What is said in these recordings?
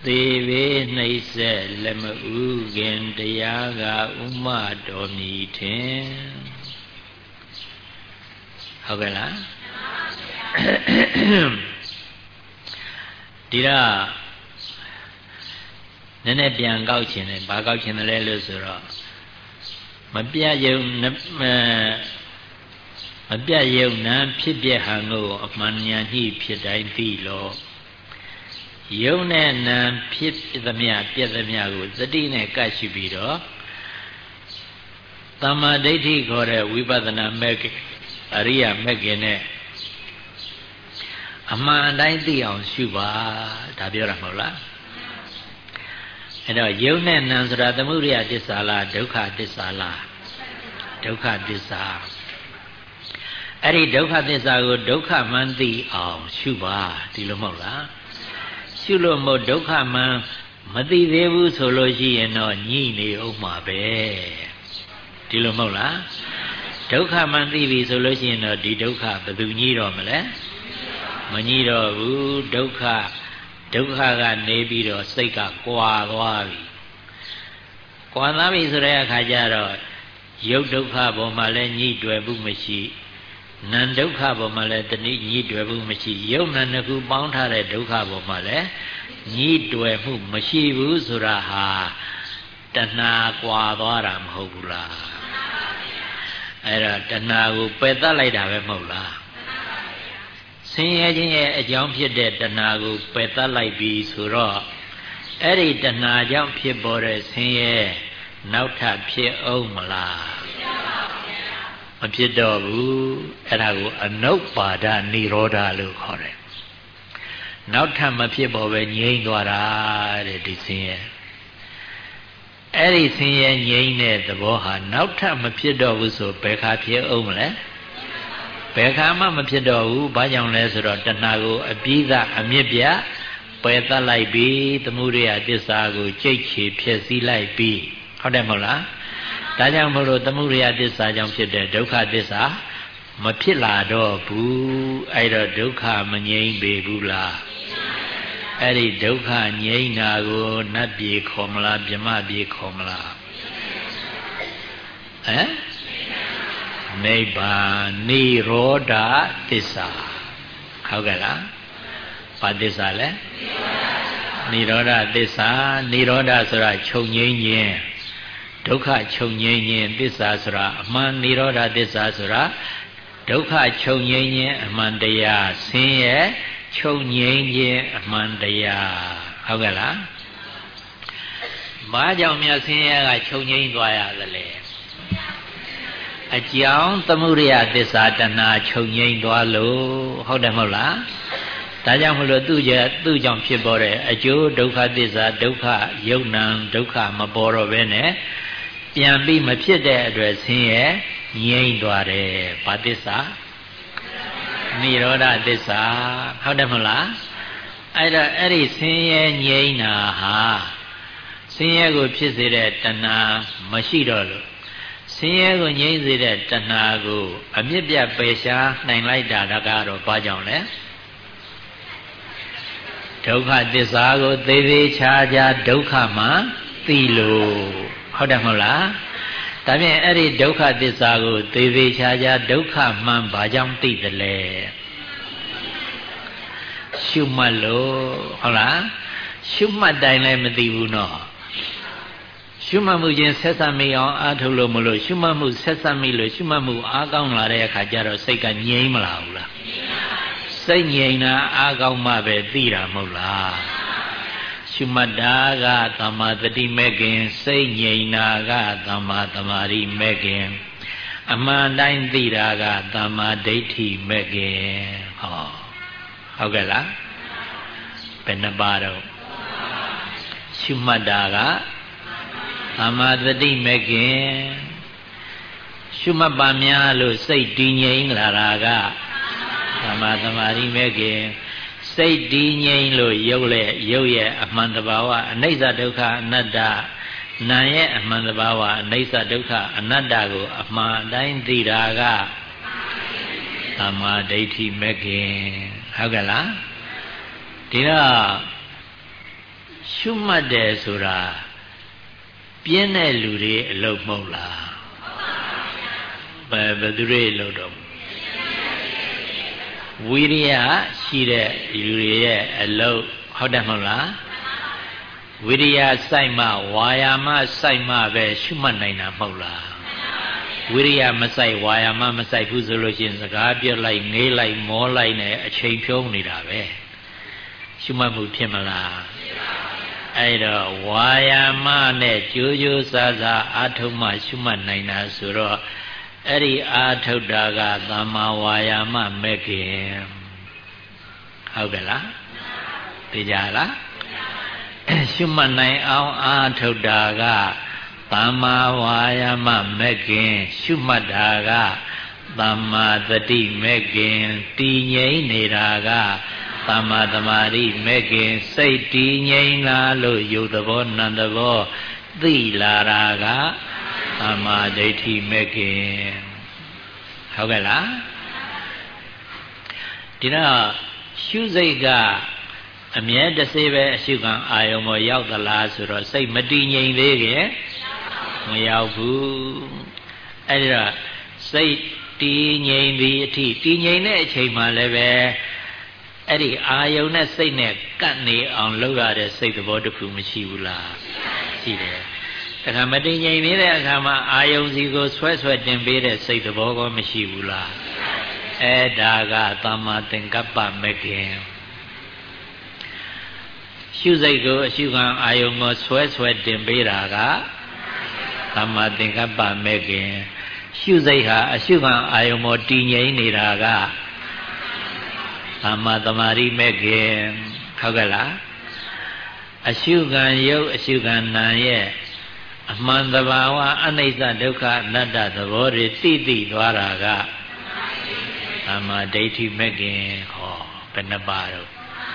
သေဝေနှိမ့်ဆက်လက်မဥခင်တရားကဥမတော်မီထင်ဟုတ်ကဲ့လားဒီတော့နည်းနည်းပြန်ကောက်ခြင်းတယ်ဘာကောက်ခြင်းတယ်လဲလို့ဆိုတော့မပြတ်ယုံနာဖြစ်ပြဟံကိုအမှန်ဉာဏ်ညှိဖြစ်တိုင်းသိလို့ယုံနဲ့နာဖြစ်သမျှပြည့်သမျှကိုသတိနဲ့ကပ်ရှိပြီးတော့သမ္မာဒိဋ္ဌိခေါ်တဲ့ဝိပဿနာမဲ့အရိယာမဲ့ခင်နဲ့အမှန်တိုင်းသိအောင်ရှုပါဒါပြောတာမဟုတ်လားအဲ့တော့ယုံနဲ့နာဆိုတာသမုဒယသစ္စာလားဒုက္ခသစ္စာလားဒုက္ခသစ္စာအဲ့ဒီဒုက္ခသစ္စာကိုဒုက္ခမှန်သိအောင်ရှုပါဒီလိုမဟုတ်လားရှုလို့မို့ဒုက္ခမှန်မသိသေးဘူးဆိုလို့ရှိရင်တော့ညှိနေဥမှာပဲဒီလိုမဟုတ်လားဒုက္ခမှန်သိပြီဆိုလို့ရှိရင်တော့ဒီဒုက္ခဘယ်သူညှိတော့မလဲမညှိတော့ဘူးဒုက္ခကနေပြီးတော့စိတ်ကကွာသွားပြီကွာသွားပြီဆိုတဲ့အခါကျတော့ယုတ်ဒုက္ခပေါ်မှာလည်းညှိတွယ်မှုမရှိနံဒုက္ခပေါ်မှာလည်းတဏှိညှိတွယ်မှုမရှိယုတ်နံနှစ်ခုပေါင်းထားတဲ့ဒုက္ခပေါ်မှာလည်းညှိတွယ်မှုမရှိဘူးဆိုတာဟာတဏှာကွာသွားတာမဟုတ်ဘူးလားအဲ့တော့တဏှာကိုပယ်တတ်လိုက်တာပဲမဟုတ်လားဆင်းရဲခြင်းရဲ့အကြောင်းဖြစ်တဲ့တဏှာကိုပယ်တတ်လိုက်ပြီဆိုတော့အဲ့ဒီတဏှာကြောင့်ဖြစ်ပေါ်တဲ့ဆင်းရဲနောက်ထပ်ဖြစ်အောင်မလားမဖြစ်တော့ဘူးအဲ့ဒါကိုအနုပ္ပါဒနိရောဓလို့ခေါ်တယ်နောက်ထပ်မဖြစ်ပေါ်ပဲငြိမ့်သွားတာတဲ့ဒီဆင်းရဲအဲ့ဒီဆင်းရဲငြိမ့်တဲ့သဘောဟာနောက်ထပ်မဖြစ်တော့ဘူးဆိုဘယ်ခါဖြစ်အောင်မလဲဘယ်ခါမှမဖြစ်တော့ဘူးဘာကြောင့်လဲဆိုတော့တဏှာကိုအပြီးသားအမြစ်ပြပယ်တတ်လိုက်ပြီသမုဒယသစ္စာကိုကြိတ်ချေဖျက်ဆီးလိုက်ပြီဟုတ်တယ်မဟုတ်လားဒါကြောင့်မလို့သမုဒယသစ္စာကြောင့်ဖြစ်တဲ့ဒုက္ခသစ္စာမဖြစ်လာတော့ဘူးအဲ့တော့ဒုက္ခမငြိမ့်ပေဘူးလားအဲ့ဒီဒုက္ခငြိမ့်တာကိုနတ်ပြည်ခေါ်မလားဗြဟ္မပြည်ခေါ်မလားဟမ်နိဗ္ဗာန်နိရောဓသစ္စာဟုတ်ကဲ့လားဘာသစ္စာလဲနိရောဓသစ္စာနိရောဓဆိုတာချုပ်ငြိမ်းခြင်းဒုက္ခချုပ်ငြိမ်းခြင်းသစ္စာဆိုတာအမှန်နိရောဓသစ္စာဆိုတာဒုက္ခချုပ်ငြိမ်းခြင်းအမှန်တရားဆင်းရဲချုပ်ငြိမ်းခြင်းအမှန်တရားဟုတ်ကဲ့လားဘာကြောင့်များဆင်းရဲကချုပ်ငြိမ်းသွားရသလဲအကြောင်းသမုဒယသစ္စာတဏှာချုပ်ငြိမ်းသွားလို့ဟုတ်တယ်မဟုတ်လားဒါကြောင့်မလို့သူ့ကြောင့်ဖြစ်ပေါ်တဲ့အကျိုးဒုက္ခသစ္စာဒုက္ခယုတ်နံဒုက္ခမပေါ်တော့ဘဲနဲ့ပြန်ပြီးမဖြစ်တဲ့အတွက်ဆင်းရဲငြိမ်းသွားတယ်ဘာသစ္စာနိရောဓသစ္စာဟုတ်တယ်မဟုတ်လားအဲ့တော့အဲ့ဒီဆင်းရဲငြိမ်းတာဟာဆင်းရဲကိုဖြစ်စေတဲ့တဏှာမရှိတော့လို့ဆင်းရဲကိုငြိမ်းစေတဲ့တဏှာကိုအမြစ်ပြတ်ပယ်ရှားနိုင်လိုက်တာကတော့ဘာကြောင့်လဲဒုက္ခသစ္စာကိုသေသေးချာချာဒုက္ခမှသိလို့ဟုတ်တယ်မဟုတ်လားဒါဖြင့်အဲ့ဒီဒုက္ခသစ္စာကိုသေသေးချာချာဒုက္ခမှန်ဘာကြောင့်သိသလဲရှုမှတ်လို့ဟုတ်လားရှုမှတ်တိုင်းလည်းမသိဘူးနော်ရှုမှတ်မှုချင်းဆက်ဆက်မိအောင်အားထုတ်လို့မလို့ရှုမှတ်မှုဆက်ဆက်မိလို့ရှုမှတ်မှုအားကောင်းလာတဲ့အခါကျတော့စိတ်ကငြိမ်းမလာဘူးလားစိတ်ငြိမ်တာအားကောင်းမှပဲသိတာမဟုတ်လားရှုမှတ်တာကသမ္မာတတိမဲ့ခင်စိတ်ငြိမ်တာကသမ္မာသမာဓိမဲ့ခင်အမှန်တိုင်းသိတာကသမ္မာဒိဋ္ဌိမဲ့ခင်ဟောဟုတ်ကဲ့လားဘယ်နှပါတော့ရှုမှတ်တာကသမ္မာတတိမဲ့ခင်ရှုမှတ်ပါများလို့စိတ်တည်ငြိမ်လာတာကသမ္မာသမာဓိမဲ့ခင်စိတ်တည်ငြိမ်လို့ရုပ်ရဲ့အမှန်တဘာဝအနိစ္စဒုက္ခအနတ္တနာရဲ့အမှန်တဘာဝအနိစ္စဒုက္ခအနတ္တကိုအမှန်တိုင်းသိတာကသမ္မာဒိဋ္ဌိမဲ့ခင်ဟုတ်ကဲ့လားဒီတော့ရှုမှတ်တယ်ဆိုတာပြင်းတဲ့လူတွေအလုပ်မဟုတ်လားဘယ်သူတွေအလုပ်တော့ဝိရိယရှိတဲ့လူတွေရဲ့အလုပ်ဟုတ်တယ်မဟုတ်လားဝိရိယစိုက်မှဝါယာမစိုက်မှပဲရှုမှတ်နိုင်တာမဟုတ်လားဝိရိယမစိုက်ဝါယာမမစိုက်ဘူးဆိုလို့ရှိရင်စကားပြောလိုက်ငေးလိုက်မောလိုက်နဲ့အချိန်ဖြုံးနေတာပဲရှုမှတ်မှုဖြစ်မလားအဲ့တော့ဝါယာမနဲ့ကြိုးကြိုးစားစားအာထုမှရှုမှတ်နိုင်တာဆိုတော့အဲ့ဒီအာထုတာကသမ္မာဝါယာမမဲ့ခင်ဟုတ်ကဲ့လားသိကြလားရှုမှတ်နိုင်အောင်အာထုတာကသမ္မာဝါယာမမဲ့ခင်ရှုမှတ်တာကသမ္မာသတိမဲ့ခင်တည်ငြိမ်နေတာကသမ္မာသမာဓိမဲ့ခင်စိတ်တည်ငြိမ်လာလို့ယုတ်သဘောနံသဘောသိလာတာကသမ္မာဒိဋ္ဌိမဲ့ခင်ဟုတ်ကဲ့လားဒီတော့ရှုစိတ်ကအမြဲတစေပဲအရှုခံအာယုံပေါ်ရောက်သလားဆိုတော့စိတ်မတည်ငြိမ်သေးခင်မရောက်ဘူးအဲ့ဒါစိတ်တည်ငြိမ်သည်အထိတည်ငြိမ်တဲ့အချိန်မှလည်းပဲအဲ့ဒီအာယုံနဲ့စိတ်နဲ့ကပ်နေအောင်လုပ်ရတဲ့စိတ်သဘောတစ်ခုမရှိဘူးလားရှိတယ်တခါမတည်ငြိမ်နေတဲ့အခါမှာအာယုံစီကိုဆွဲတင်ပေးတဲ့စိတ်သဘောကောမရှိဘူးလားအဲ့ဒါကသမ္မာသင်္ကပ္ပမဲ့ခင်ရှုစိတ်ကိုအရှုခံအာယုံကိုဆွဲတင်ပေးတာကသမ္မာသင်္ကပ္ပမဲ့ခင်ရှုစိတ်ဟာအရှုခံအာယုံပေါ်တည်ငြိမ်နေတာကသမ္မာသမာဓိမဲ့ခင်ဟုတ်ကဲ့လားအရှုခံယုတ်အရှုခံနာရဲ့အမှန်တဘာဝအနိစ္စဒုက္ခအနတ္တသဘောတွေသိသွားတာကသမ္မာဒိဋ္ဌိမဲ့ခင်ဟောဘယ်နှပါတော့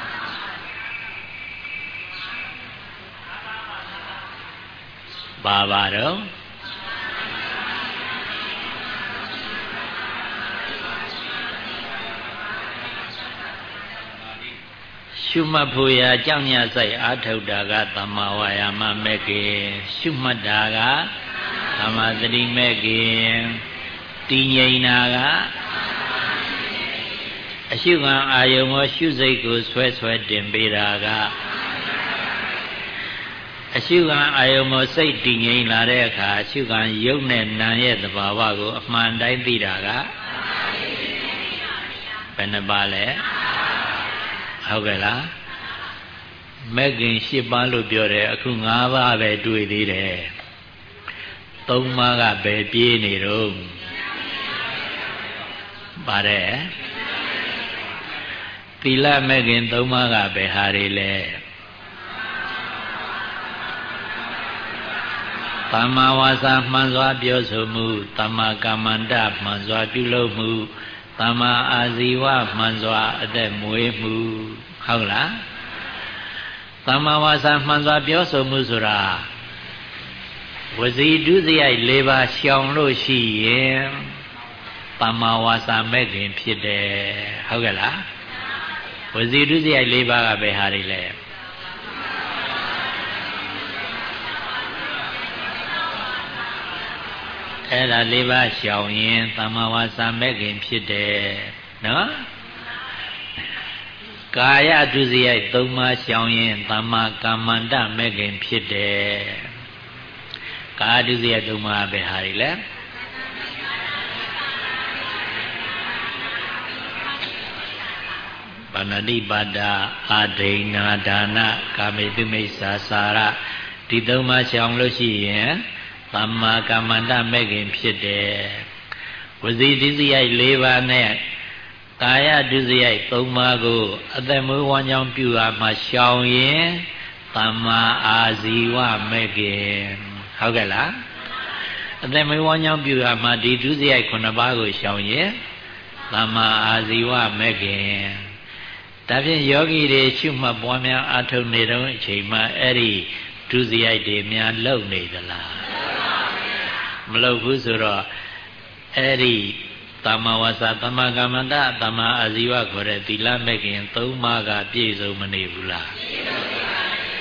ပါတော့ရှုမှတ်ဖို့ရာကြောင့်ညဆိုင်အာထုတ်တာကသမ္မာဝါယာမမဲ့ခင်ရှုမှတ်တာကသမ္မာသတိမဲ့ခင်တည်ငြိမ်တာကအရှုခံအာယုံကိုရှုစိတ်ကိုဆွဲတင်ပေးတာကအရှုခံအာယုံကိုစိတ်တည်ငြိမ်လာတဲ့အခါအရှုခံယုတ်နဲ့နာရဲ့သဘာဝကိုအမှန်တိုင်းသိတာကဘယ်နှပါလဲဟုတ်ကဲ့လားမဲ့ခင်8ပါးလို့ပြောတယ်အခု5ပါးပဲတွေ့သေးတယ်3ပါးကပဲပြေးနေတော့ပါတယ်သီလမဲ့ခင်3ပါးကပဲဟာတွေလဲသမ္မာဝါစာမှန်စွာပြောဆိုမှုသမ္မာကမ္မန္တမှန်စွာပြုလုပ်မှုသမ္မာအာဇီဝမှန်စွာအသက်မွေးမှုဟုတ်လားသမ္မာဝါစာမှန်စွာပြောဆိုမှုဆိုတာဝစီဒုစရိုက်4ပါးရှောင်လို့ရှိရင်သမ္မာဝါစာမဲ့ခင်ဖြစ်တယ်ဟုတ်ကဲ့လားဝစီဒုစရိုက်4ပါးကဘယ်ဟာတွေလဲအဲ့ဒါ4ပါးရှောင်ရင်သမ္မာဝါစာမဲ့ခင်ဖြစ်တယ်နော်ကာယဒုစရိုက်3ပါးရှောင်ရင်သမ္မာကမ္မန္တမဲ့ခင်ဖြစ်တယ်ကာယဒုစရိုက်3ပါးပဲဟာတွေလဲပါဏတိပါဒအာဒိဏဒါနကာမေတုမိစ္ဆာစာရဒီ3ပါးရှောင်လို့ရှိရင်သမ္မာကမ္မန္တမဲ့ခင်ဖြစ်တယ်ဝစီဒုစရိုက်4ပါးနဲ့ကာယဒုစရိုက်3ပါးကိုအသက်မွေးဝမ်းကြောင်းပြုရမှာရှောင်ရင်သမ္မာအာဇီဝမဲ့ခင်ဟုတ်ကဲ့လားအသက်မွေးဝမ်းကြောင်းပြုရမှာဒီဒုစရိုက်9ပါးကိုရှောင်ရင်သမ္မာအာဇီဝမဲ့ခင်ဒါဖြင့်ယောဂီတွေရှုမှတ်ပွားများအားထုတ်နေတော့အချိန်မှအဲ့ဒီဒုစရိုက်တွေများလုံနေသလားမလုံဘူးဆိုတော့အဲ့ဒီသမ္မာဝါစာသမ္မာကမ္မန္တသမ္မာအာဇီဝခေါ်တဲ့သီလမဲ့ခင်3ပါးကပြည့်စုံမနေဘူးလား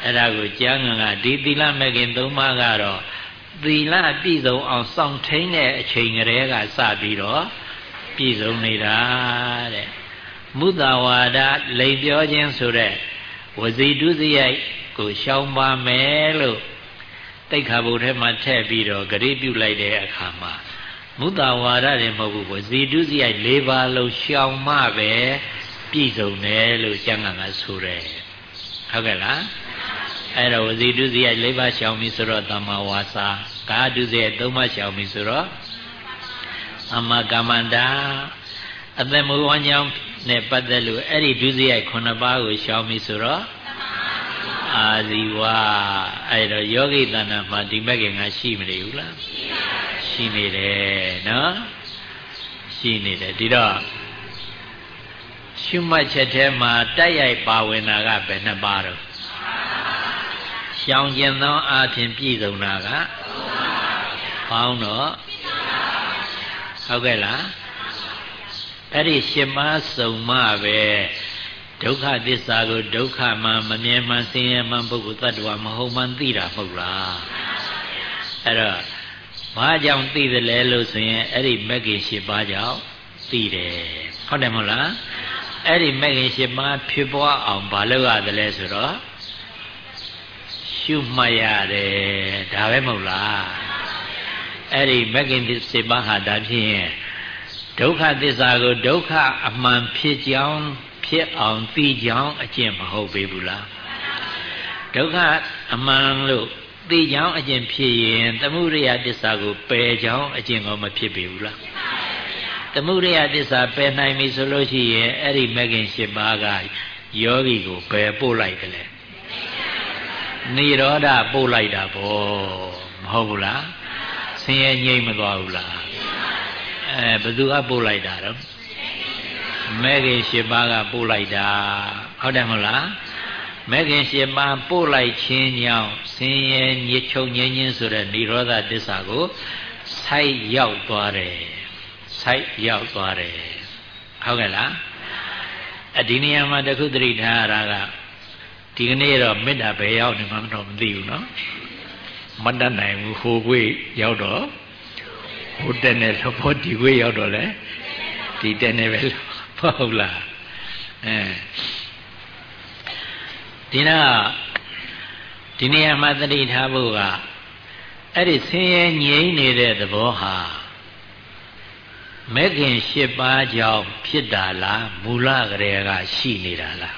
အဲ့ဒါကိုကျမ်းဂန်ကဒီသီလမဲ့ခင်၃ပါးကတော့သီလပြည့်စုံအောင်စောင့်ထိန်တဲ့အချိန်ကလေးကစပြီးတော့ပြည့်စုံနေတာတဲ့မုသဝါဒလိမ်ပြောခြင်းဆိုတဲ့ဝစီဒုစရိုက်ကိုရှောင်ပါမယ်လို့တိက္ခာဘုထဲမှာထည့်ပြီးတော့ဂရိပြုလိုက်တဲ့အခါမှာမုသဝါဒတွေမဟုတ်ဘူးဝစီဒုစရိုက်၄ပါးလုံးရှောင်မှပဲပြည့်စုံတယ်လို့ကျမ်းဂန်ကဆိုတယ်ဟုတ်ကဲ့လားအဲ့တော့ဝစီဒုစရိုက်၄ပါးရှောင်ပြီဆိုတော့သမ္မာဝါစာကာဒုစရိုက်၃ပါးရှောင်ပြီဆိုတော့သမ္မာကမ္မန္တာအသက်မွေးဝမ်းကြောင်းနဲ့ပတ်သက်လို့အဲ့ဒီဒုစရိုက်9ပါးကိုရှောင်ပြီဆိုတော့အာဇီဝအဲ့တော့ယောဂိတဏ္ဍမှာဒီမဲ့ခင်ကရှိမနေဘူးလားရှိနေတယ်နော်ရှိနေတယ်ဒီတော့ရှုမှတ်ချက်ထဲမှာတိုက်ရိုက်ပါဝင်တာကဘယ်နှပါတော့ရှောင်ကျင်သောအဖြစ်ပြည့်စုံတာကပေါင်းတော့ဟုတ်ကဲ့လားအဲ့ဒီရှင်မစုံမှပဲဒုက္ခသစ္စာကိုဒုက္ခမှမမြဲမှဆင်းရဲမှပုဂ္ဂိုလ်တ attva မဟုတ်မှသိတာမဟုတ်လားအဲ့တော့ဘာကြောင့်သိတယ်လဲလို့ဆိုရင်အဲ့ဒီမဂ္ဂင်၈ပါးကြောင့်သိတယ်ဟုတ်တယ်မဟုတ်လားအဲ့ဒီမဂ္ဂင်၈ပါးဖြစ်ပွားအောင်ဘာလုပ်ရတယ်လဲဆိုတော့ရှုမှတ်ရတယ်ဒါပဲမဟုတ်လားအဲ့ဒီမဂ္ဂင်၈ပါးဟာဒါဖြင့်ဒုက္ခသစ္စာကိုဒုက္ခအမှန်ဖြစ်ကြောင်းဖြစ်အောင်သိကြောင်းအကျင့်မဟုတ်ပေဘူးလားဒုက္ခအမှန်လို့သိကြောင်းအကျင့်ဖြစ်ရင်သမုဒယသစ္စာကိုပယ်ကြောင်းအကျင့်ကောမဖြစ်ပေဘူးလားသမုဒယသစ္စာပယ်နိုင်ပြီဆိုလို့ရှိရင်အဲ့ဒီမဂ္ဂင်၈ပါးကယောဂီကိုပယ်ပို့လိုက်တယ်လေနိရောဓပို့လိုက်တာပေါ့မဟုတ်ဘူးလားဆင်းရဲငြိမ်းမသွားဘူးလားဘယ်သူကပို့လိုက်တာတော့မဂ္ဂင်၈ပါးကပို့လိုက်တာဟုတ်တယ်မဟုတ်လားမဂ္ဂင်၈ပါးပို့လိုက်ခြင်းကြောင့်ဆင်းရဲညစ်ချုပ်ငြိမ်းခြင်းဆိုတဲ့និရောဓသစ္စာကိုဆိုက်ရောက်သွားတယ်ဆိုက်ရောက်သွားတယ်ဟုတ်ကဲ့လားဒီနေရာမှာတခုသတိထားရတာကဒီကနေ့တော့မေတ္တာပဲရောက်နေမှမသိဘူးနော်မတတ်နိုင်ဘူးဟိုကွေးရောက်တော့ဟိုတက်နေလို့ဖို့ဒီကွေးရောက်တော့လေဒီတက်နေပဲဟုတ်လားဒီနေရာမှာသတိထားဖို့ကအဲ့ဒီဆင်းရဲငြိမ်းနေတဲ့သဘောဟာမဂ္ဂင်၈ပါးကြောင့်ဖြစ်တာလားမူလကတည်းကရှိနေတာလား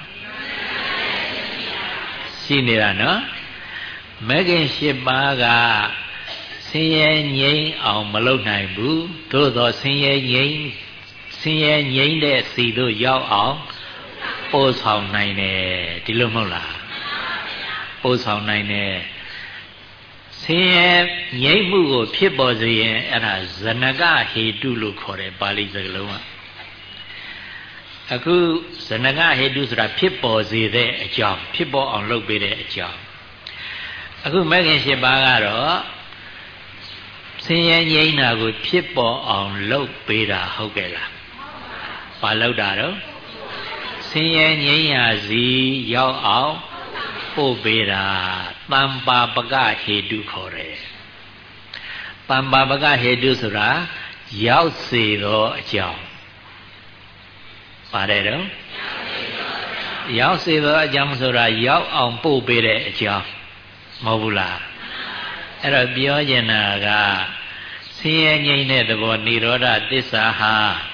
ရှိနေတာနော်မဂ္ဂင်၈ပါးကဆင်းရဲငြိမ်းအောင်မလုပ်နိုင်ဘူးသို့သောဆင်းရဲငြိမ်းတဲ့စီတို့ရောက်အောင်ပို့ဆောင်နိုင်တယ်ဒီလိုမဟုတ်လားပို့ဆောင်နိုင်တယ်ဆင်းရဲငြိမ်းမှုကိုဖြစ်ပေါ်စေရင်အဲ့ဒါဇနကဟေတုလို့ခေါ်တယ်ပါဠိစကားလုံးကအခုဇနကဟေတုဆိုတာဖြစ်ပေါ်စေတဲ့အကြောင်းဖြစ်ပေါ်အောင်လုပ်ပေးတဲ့အကြောင်းအခုမဂ္ဂင်၈ပါးကတော့ဆင်းရဲငြိမ်းတာကိုဖြစ်ပေါ်အောင်လုပ်ပေးတာဟုတ်ကဲ့လားဘာလုပ်တာတော့ဆင်းရဲငြိမ်းရာစီရောက်အောင်ပို့ပေးတာတမ္ပါပကဟေတုခေါ်တယ်တမ္ပါပကဟေတုဆိုတာရောက်စေသောအကြောင်းပါတယ်တော့ရောက်စေသောအကြောင်းဆိုတာရောက်အောင်ပို့ပေးတဲ့အကြောင်းမဟုတ်ဘူးလားအဲ့တော့ပြောချင်တာကဆင်းရဲငြိမ်းတဲ့သဘောនិရောဓသစ္စာဟာ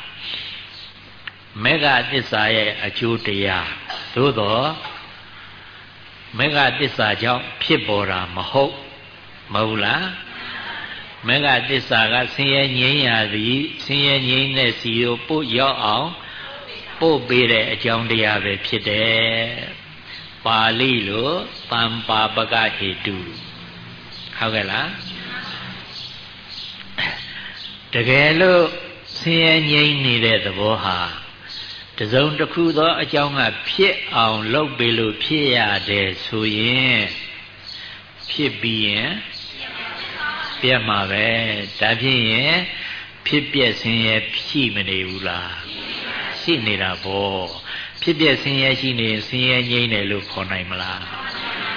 မေဃသစ္စာရဲ့အကျိုးတရားသို့သောမေဃသစ္စာကြောင့်ဖြစ်ပေါ်တာမဟုတ်လားမေဃသစ္စာကဆင်းရဲငြိမ်းရာသည်ဆင်းရဲငြိမ်းတဲ့စီကိုပို့ရောက်အောင်ပို့ပေးတဲ့အကြောင်းတရားပဲဖြစ်တယ်ပါဠိလိုတမ္ပါပကဟေတုဟုတ်ကဲ့လားတကယ်လို့ဆင်းရဲငြိမ်းနေတဲ့သဘောဟာတစုံတစ်ခုသောအကြောင်းကဖြစ်အောင်လုပ်ပေးလို့ဖြစ်ရတယ်ဆိုရင်ဖြစ်ပြီးရင်ပြတ်မှာပဲဒါဖြစ်ရင်ဖြစ်ပြက်ဆင်းရဲရှိမနေဘူးလားရှိနေတာပေါ့ဖြစ်ပြက်ဆင်းရဲရှိနေဆင်းရဲငြိမ်းတယ်လို့ခေါ်နိုင်မလား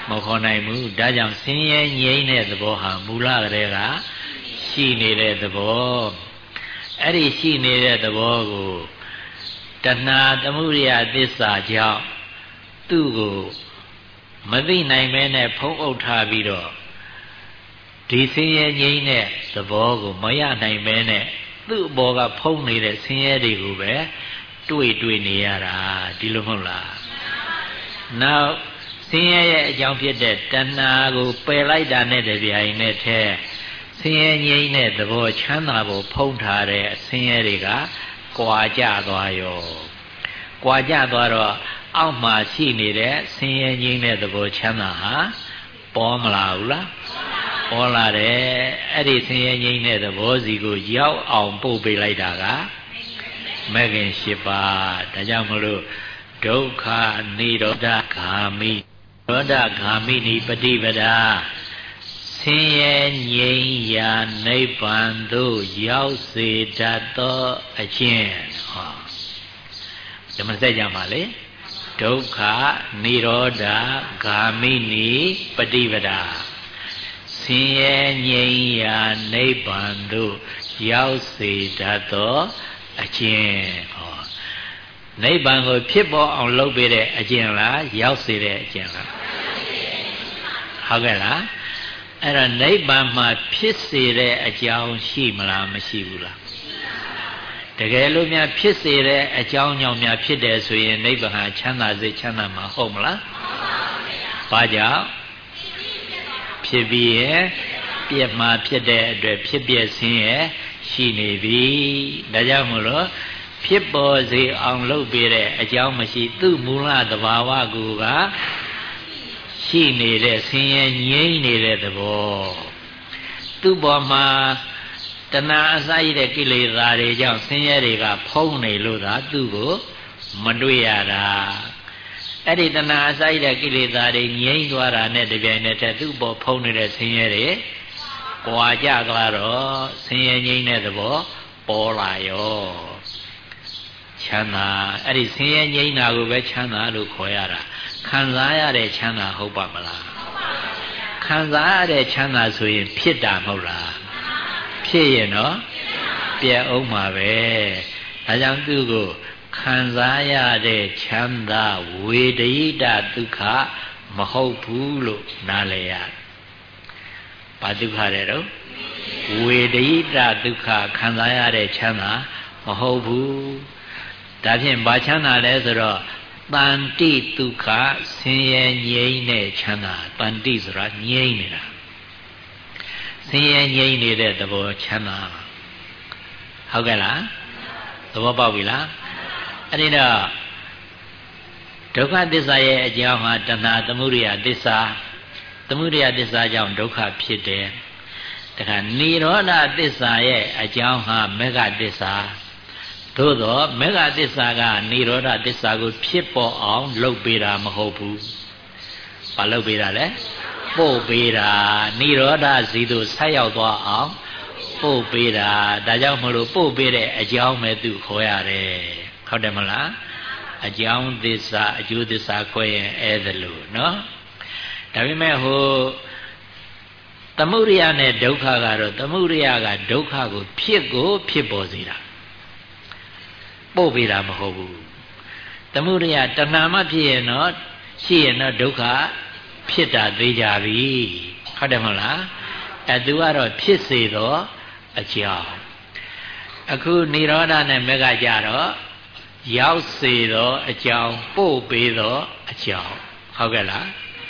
မခေါ်နိုင်ဘူးဒါကြောင့်ဆင်းရဲငြိမ်းတဲ့သဘောဟာမူလကတည်းကရှိနေတဲ့သဘောအဲ့ဒီရှိနေတဲ့သဘောကိုတဏှာသမုဒယသစ္စာကြောင့်သူ့ကိုမသိနိုင်မဲနဲ့ဖုံးအုပ်ထားပြီးတော့ဒီဆင်းရဲငြိမ်းတဲ့သဘောကိုမရနိုင်မဲနဲ့သူ့အပေါ်ကဖုံးနေတဲ့ဆင်းရဲတွေကိုပဲတွေ့နေရတာဒီလိုမဟုတ်လားနောက်ဆင်းရဲရဲ့အကြောင်းဖြစ်တဲ့တဏှာကိုပယ်လိုက်တာနဲ့တပြိုင်နက်တည်းဆင်းရဲငြိမ်းတဲ့သဘောချမ်းသာဖို့ဖုံးထားတဲ့ဆင်းရဲတွေကကွာကျသွားရောကွာကျသွားတော့အောက်မှာရှိနေတဲ့ဆင်းရဲငြိမ်းတဲ့သဘောချမ်းသာဟာပေါ်မလာဘူးလားပေါ်လာတယ်အဲ့ဒီဆင်းရဲငြိမ်းတဲ့သဘောစီကိုရောက်အောင်ပို့ပေးလိုက်တာကမဂ္ဂင်၈ပါးဒါကြောင့်မလို့ဒုက္ခនិရောဓဂာမိရောဓဂာမိနိပฏิပဒါဆင်းရဲငြိမ်းရာနိဗ္ဗာန်သို့ရောက်စေတတ်သောအကျင့်ဟောဓမ္မစက်ကြမှာလေဒုက္ခនិရောဓဂာမိနိပฏิပဒါဆင်းရဲငြိမ်းရာနိဗ္ဗာန်သို့ရောက်စေတတ်သောအကျင့်ဟောနိဗ္ဗာန်ကိုဖြစ်ပေါ်အောင်လုပ်ပေးတဲ့အကျင့်လားရောက်စေတဲ့အကျင့်လားဟုတ်ကဲ့လားအဲ့တော့နိဗ္ဗာန်မှာဖြစ်စေတဲ့အကြောင်းရှိမလားမရှိဘူးလားတကယ်လို့များဖြစ်စေတဲ့အကြောင်းကြောင့်များဖြစ်တယ်ဆိုရင်နိဗ္ဗာန်ဟာချမ်းသာစေချမ်းသာမှာဟုတ်မလားဘာကြောင့်ဖြစ်ပြီးရဲ့ပြက်မှာဖြစ်တဲ့အတွက်ဖြစ်ပြဆင်းရဲရှိနေပြီဒါကြောင့်မို့လို့ဖြစ်ပေါ်စေအောင်လုပ်ပေးတဲ့အကြောင်းမရှိသူ့မူလသဘာဝကူကရှိနေတဲ့ဆင်းရဲငြိမ်းနေတဲ့သဘောသူ့ပေါ်မှာတဏှာအစရှိတဲ့ကိလေသာတွေကြောင့်ဆင်းရဲတွေကဖုံးနေလို့သာသူ့ကိုမတွေ့ရတာအဲ့ဒီတဏှာအစရှိတဲ့ကိလေသာတွေငြိမ်းသွားတာနဲ့တပြိုင်နက်တည်းသူ့ပေါ်ဖုံးနေတဲ့ဆင်းရဲတွေကွာကျသွားတော့ဆင်းရဲငြိမ်းတဲ့သဘောပေါ်လာရောချမ်းသာအဲ့ဒီဆင်းရဲငြိမ်းတာကိုပဲချမ်းသာလို့ခေါ်ရတာခံစားရတဲ့ချမ်းသာဟုတ်ပါမလားခံစားရတဲ့ချမ်းသာဆိုရင်ဖြစ်တာမဟုတ်လားဖြစ်ရင်တော့ပြည့်အောင်မှာပဲဒါကြောင့်သူ့ကိုခံစားရတဲ့ချမ်းသာဝေဒိတဒုက္ခမဟုတ်ဘူးလို့နားလည်ရဘာဒုက္ခလဲတော့ဝေဒိတဒုက္ခခံစားရတဲ့ချမ်းသာမဟုတ်ဘူးဒါဖြင့်ဘာချမ်းသာလဲဆိုတော့တန်တိဒုက္ခဆင်းရဲငြိမ်းတဲ့ချမ်းသာတန်တိဆိုတာငြိမ်းနေတာဆင်းရဲငြိမ်းနေတဲ့သဘောချမ်းသာဟုတ်ကဲ့လားသဘောပေါက်ပြီလားအဲ့ဒီတော့ဒုက္ခသစ္စာရဲ့အကြောင်းဟာတဏှာသမုဒယသစ္စာသမုဒယသစ္စာကြောင့်ဒုက္ခဖြစ်တယ်တခါនិရောဓသစ္စာရဲ့အကြောင်းဟာမေဃသစ္စာသို့သောမေဃသစ္စာကនិရောဓသစ္စာကိုဖြစ်ပေါ်အောင်လုပ်ပေးတာမဟုတ်ဘူး။ဘာလုပ်ပေးတာလဲ။ပို့ပေးတာនិရောဓစီသို့ဆက်ရောက်သွားအောင်ပို့ပေးတာဒါကြောင့်မလို့ပို့ပေးတဲ့အကြောင်းပဲသူခေါ်ရတယ်။ဟုတ်တယ်မလား။အကြောင်းသစ္စာအကျိုးသစ္စာခေါ်ရင်အဲ့ဒါလို့နော်။ဒါပေမဲ့ဟိုသမုဒယနဲ့ဒုက္ခကတော့သမုဒယကဒုက္ခကိုဖြစ်ပေါ်စေတာပို့ပေးတာမဟုတ်ဘူးသမုဒယတဏှာမှဖြစ်ရင်တော့ရှိရင်တော့ဒုက္ခဖြစ်တာသိကြပြီဟုတ်တယ်မဟုတ်လားအဲသူကတော့ဖြစ်စေတော့အကြောင်းအခုនិရောဓနဲ့မေဃကြတော့ရောက်စေတော့အကြောင်းပို့ပေးတော့အကြောင်းဟုတ်ကဲ့လား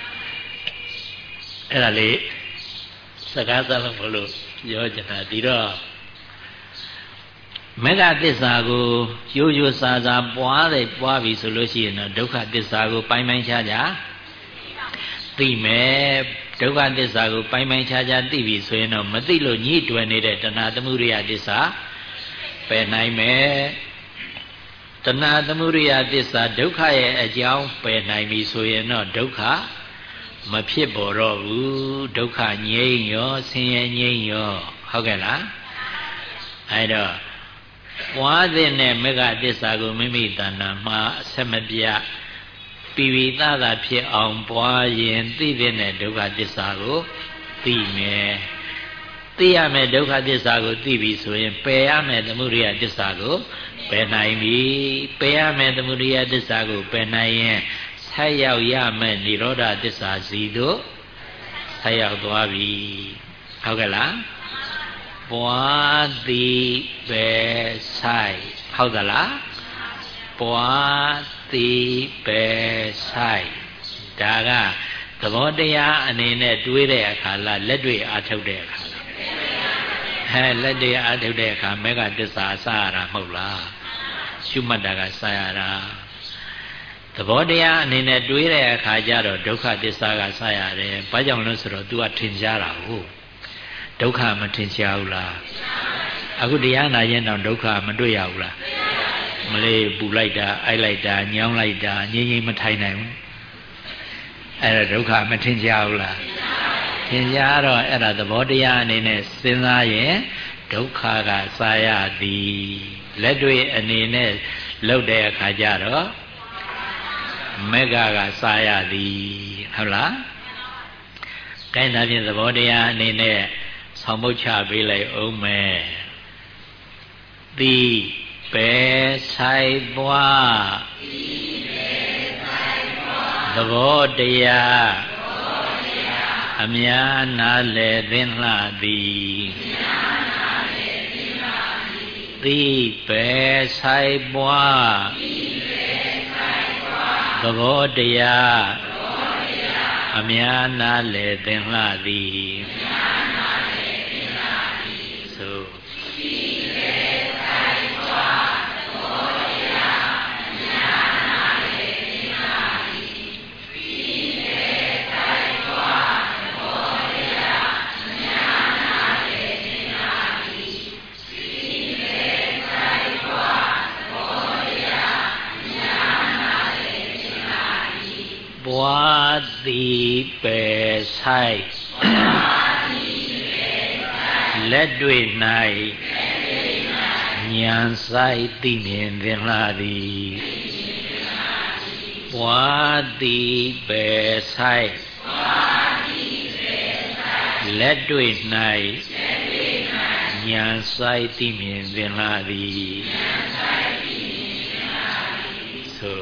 အဲ့ဒါလေးစကားစလုံးမလို့ပြောချင်တာဒီတော့မေဃသစ္စာကိုရိုးရိုးစားစားပွားပြီဆိုလို့ရှိရင်တော့ဒုက္ခသစ္စာကိုပိုင်းပိုင်းခြားခြားသိမယ်ဒုက္ခသစ္စာကိုပိုင်းပိုင်းခြားခြားသိပြီဆိုရင်တော့မသိလို့ညှိတွယ်နေတဲ့တဏှာသမုဒယသစ္စာပယ်နိုင်မယ်တဏှာသမုဒယသစ္စာဒုက္ခရဲ့အကြောင်းပယ်နိုင်ပြီဆိုရင်တော့ဒုက္ခမဖြစ်ပေါ်တော့ဘူးဒုက္ခငြိမ်းရောဆင်းရဲငြိမ်းရောဟုတ်ကဲ့လားအဲ့တော့ပွားတဲ့မေဃသစ္စာကိုမိမိတဏ္ဍာမှာအဆက်မပြပိဝိသသာဖြစ်အောင်ပွားရင်သိတဲ့ဒုက္ခသစ္စာကိုသိမယ်သိရမယ်ဒုက္ခသစ္စာကိုသိပြီဆိုရင်ပယ်ရမယ်သမုဒိယသစ္စာကိုပယ်နိုင်ပြီပယ်ရမယ်သမုဒိယသစ္စာကိုပယ်နိုင်ရင်ဆက်ရောက်ရမယ်និရောဓသစ္စာစီတို့ဆက်ရောက်သွားပြီဟုတ်ကဲ့လားပွားသည်ပယ်ဆိုင်ဟုတ်သလားပွားသည်ပယ်ဆိုင်ဒါကသဘောတရားအနေနဲ့တွေးတဲ့အခါလားလက်တွေ့အားထုတ်တဲ့အခါလားလက်တွေ့အားထုတ်တဲ့အခါမေဃသစ္စာစရတာမဟုတ်လားရှုမှတ်တာကစရတာသဘောတရားအနေနဲ့တွေးတဲ့အခါကျတော့ဒုက္ခသစ္စာကစရတယ်ဘာကြောင့်လဲဆိုတော့ तू ကထင်ရှားတာဟုတ်ဒုက္ခမထင်ရှားဘူးလားအခုတရားနာရင်တော့ဒုက္ခမတွေ့ရဘူးလားမလေးပူလိုက်တာအိုက်လိုက်တာညောင်းလိုက်တာငြိမ်ငြိမ်မထိုင်နိုင်ဘူးအဲ့ဒါဒုက္ခမထင်ရှားဘူးလားထင်ရှားတော့အဲ့ဒါသဘောတရားအနေနဲ့စဉ်းစားရင်ဒုက္ခကစာရသည်လက်တွေ့အနေနဲ့လုပ်တဲ့အခါကျတော့မေဃကစာရသည်ဟုတ်လားကိုင်းဒါဖြင့်သဘောတရားအနေနဲ့ဆောင်မုတ်ချပေးလိုက်အောင်မယ်သည်ပယ်ဆိုင်ပွားသဘောတရားအများနာလေသင်လှသည်သည်ပယ်ဆိုင်ပွားသဘောတရားအများနာလေသင်လှသည်ဆိုပွားသည်ပယ်ဆိုင်လက်တွေ့၌ဉာဏ်ဆိုင်သိမြင်သင်လှသည်ပွားသည်ပယ်ဆိုင်လက်တွေ့၌ဉာဏ်ဆိုင်သိမြင်သင်လှသည်ဆို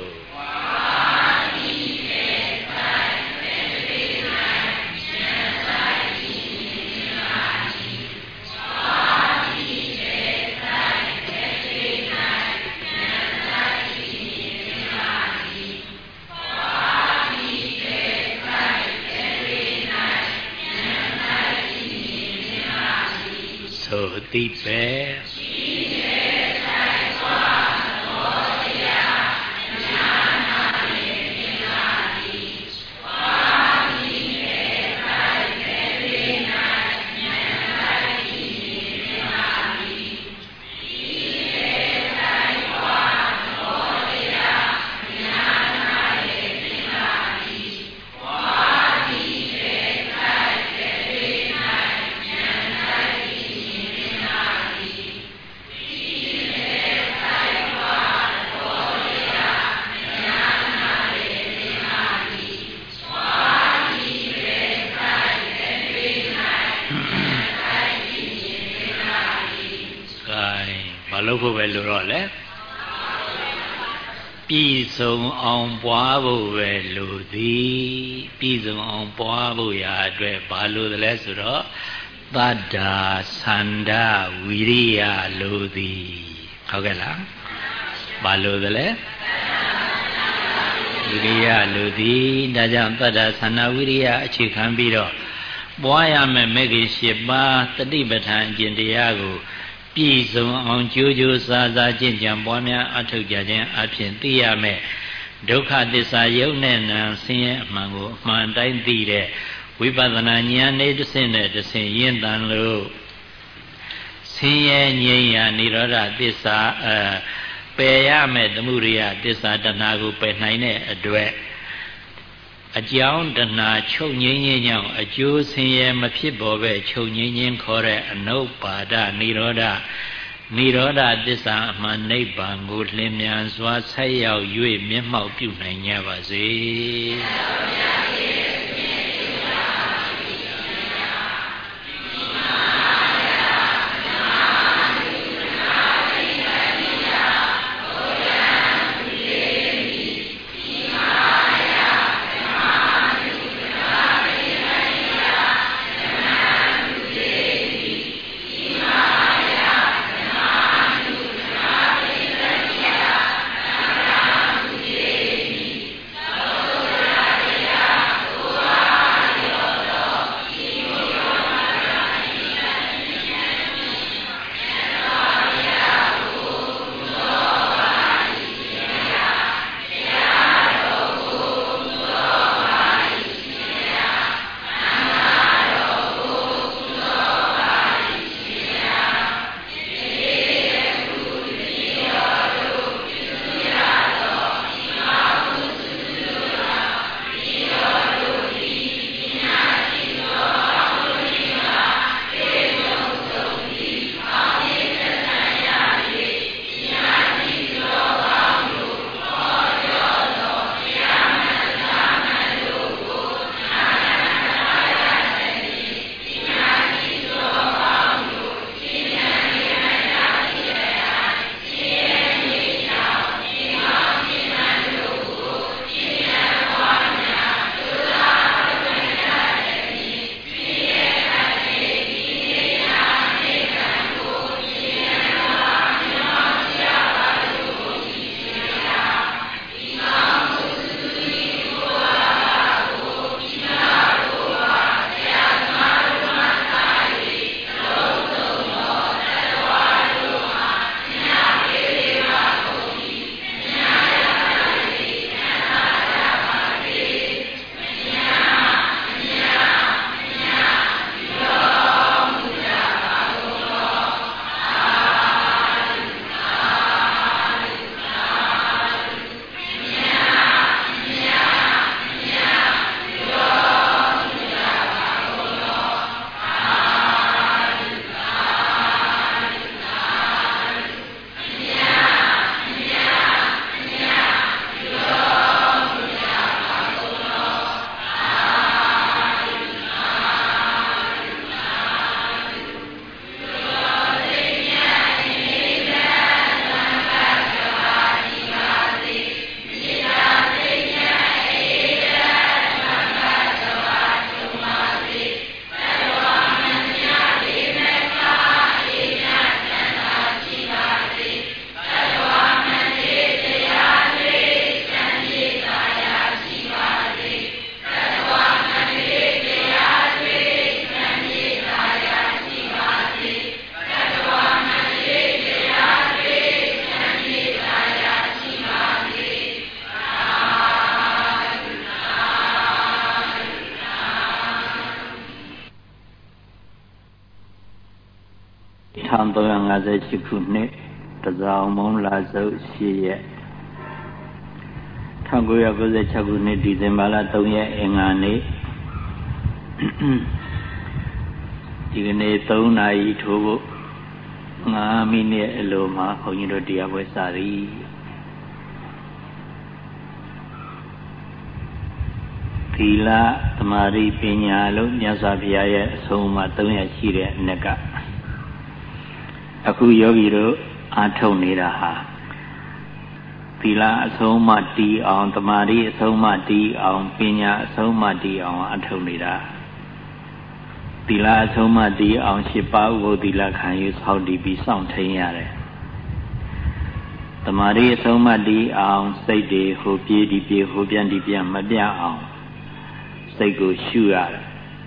သိပဲလုပ်ဖို့ပဲလိုတော့လေပြည့်စုံအောင်ပွားဖို့ပဲလိုသည်ပြည့်စုံအောင်ပွားဖို့ရာအတွက်ဘာလိုသလဲဆိုတော့သတ္တာသန္တာဝိရိယလိုသည်ဟုတ်ကဲ့လားဘာလိုသလဲဝိရိယလိုသည်ဒါကြောင့်သတ္တာသန္တာဝိရိယအခြေခံပြီးတော့ပွားရမယ်မဂ္ဂင်၈ပါးတတိပဋ္ဌာန်အကျင့်တရားကိုပြည့်စုံအောင်ကြိုးကြိုးစားစားကျင့်ကြံပွားများအထောက်ကြခြင်းအဖြစ်သိရမယ်ဒုက္ခသစ္စာယုတ်နဲ့နံဆင်းရဲအမှန်ကိုအမှန်တိုင်းသိတဲ့ဝိပဿနာဉာဏ်နဲ့တစ်ဆင့်နဲ့တစ်ဆင့်ရင့်တန်လို့ဆင်းရဲငြိမ်းရာនិရောဓသစ္စာပယ်ရမယ်သမုဒိယသစ္စာတဏှာကိုပယ်နိုင်တဲ့အတွက်အကြောင်းတဏှာချုပ်ငြိမ်းခြင်းကြောင့်အကျိုးဆင်းရဲမဖြစ်ပေါ်ပဲချုပ်ငြိမ်းခြင်းခေါ်တဲ့အနုပါဒនិရောဓနိရောဓသစ္စာအမှန်နိဗ္ဗာန်ကိုလင်းမြန်စွာဆက်ရောက်၍မျက်မှောက်ပြုနိုင်ကြပါစေ1358ခုနှစ်တဇောင်မုံလာစုပ်8ရက်1996ခုနှစ်ဒီဇင်ဘာလ3ရက်အင်္ဂါနေ့ဒီကနေ့3နာရီထိုးဖို့5မိနစ်အလိုမှာဘုန်းကြီးတို့တရားပွဲစသည်သီလသမာဓိပညာလို့မြတ်စွာဘုရားရဲ့အဆုံးအမ3ရက်ရှိတဲ့အနက်ကအခုယောဂီတို့အားထုတ်နေတာဟာသီလအဆုံးအမတည်အောင်သမာဓိအဆုံးအမတည်အောင်ပညာအဆုံးအမတည်အောင်အားထုတ်နေတာသီလအဆုံးအမတည်အောင်7ပါးဥပုသ်သီလခံယူဆောက်တည်ပြီးစောင့်ထိန်ရတယ်သမာဓိအဆုံးအမတည်အောင်စိတ်တွေဟိုပြေးဒီပြေးဟိုပြန်ဒီပြန်မပြတ်အောင်စိတ်ကိုရှုရတယ်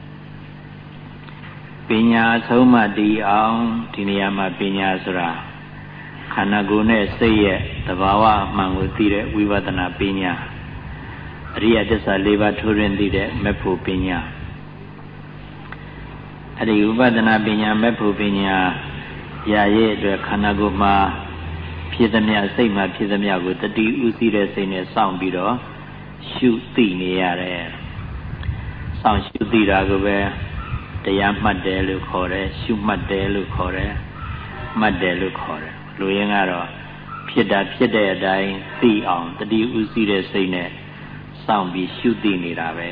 ပညာအဆုံးအမတည်အောင်ဒီနေရာမှာပညာဆိုတာခန္ဓာကိုယ်နဲ့စိတ်ရဲ့သဘာဝအမှန်ကိုသိတဲ့ဝိပဿနာပညာအရိယသစ္စာ၄ပါးထိုးရင်းသိတဲ့မေဖို့ပညာအဲ့ဒီဝိပဿနာပညာမေဖို့ပညာရရဲ့အတွက်ခန္ဓာကိုယ်မှာဖြစ်သမျှစိတ်မှာဖြစ်သမျှကိုတတိဥသိတဲ့စိတ်နဲ့စောင့်ပြီးတော့ရှုသိနေရတယ်စောင့်ရှုသိတာကိုပဲတရားမှတ်တယ်လို့ခေါ်တယ်ရှုမှတ်တယ်လို့ခေါ်တယ်မှတ်တယ်လို့ခေါ်တယ်လူရင်းကတော့ဖြစ်တာဖြစ်တဲ့အတိုင်းသိအောင်တတိဥသိတဲ့စိတ်နဲ့စောင့်ပြီးရှုသိနေတာပဲ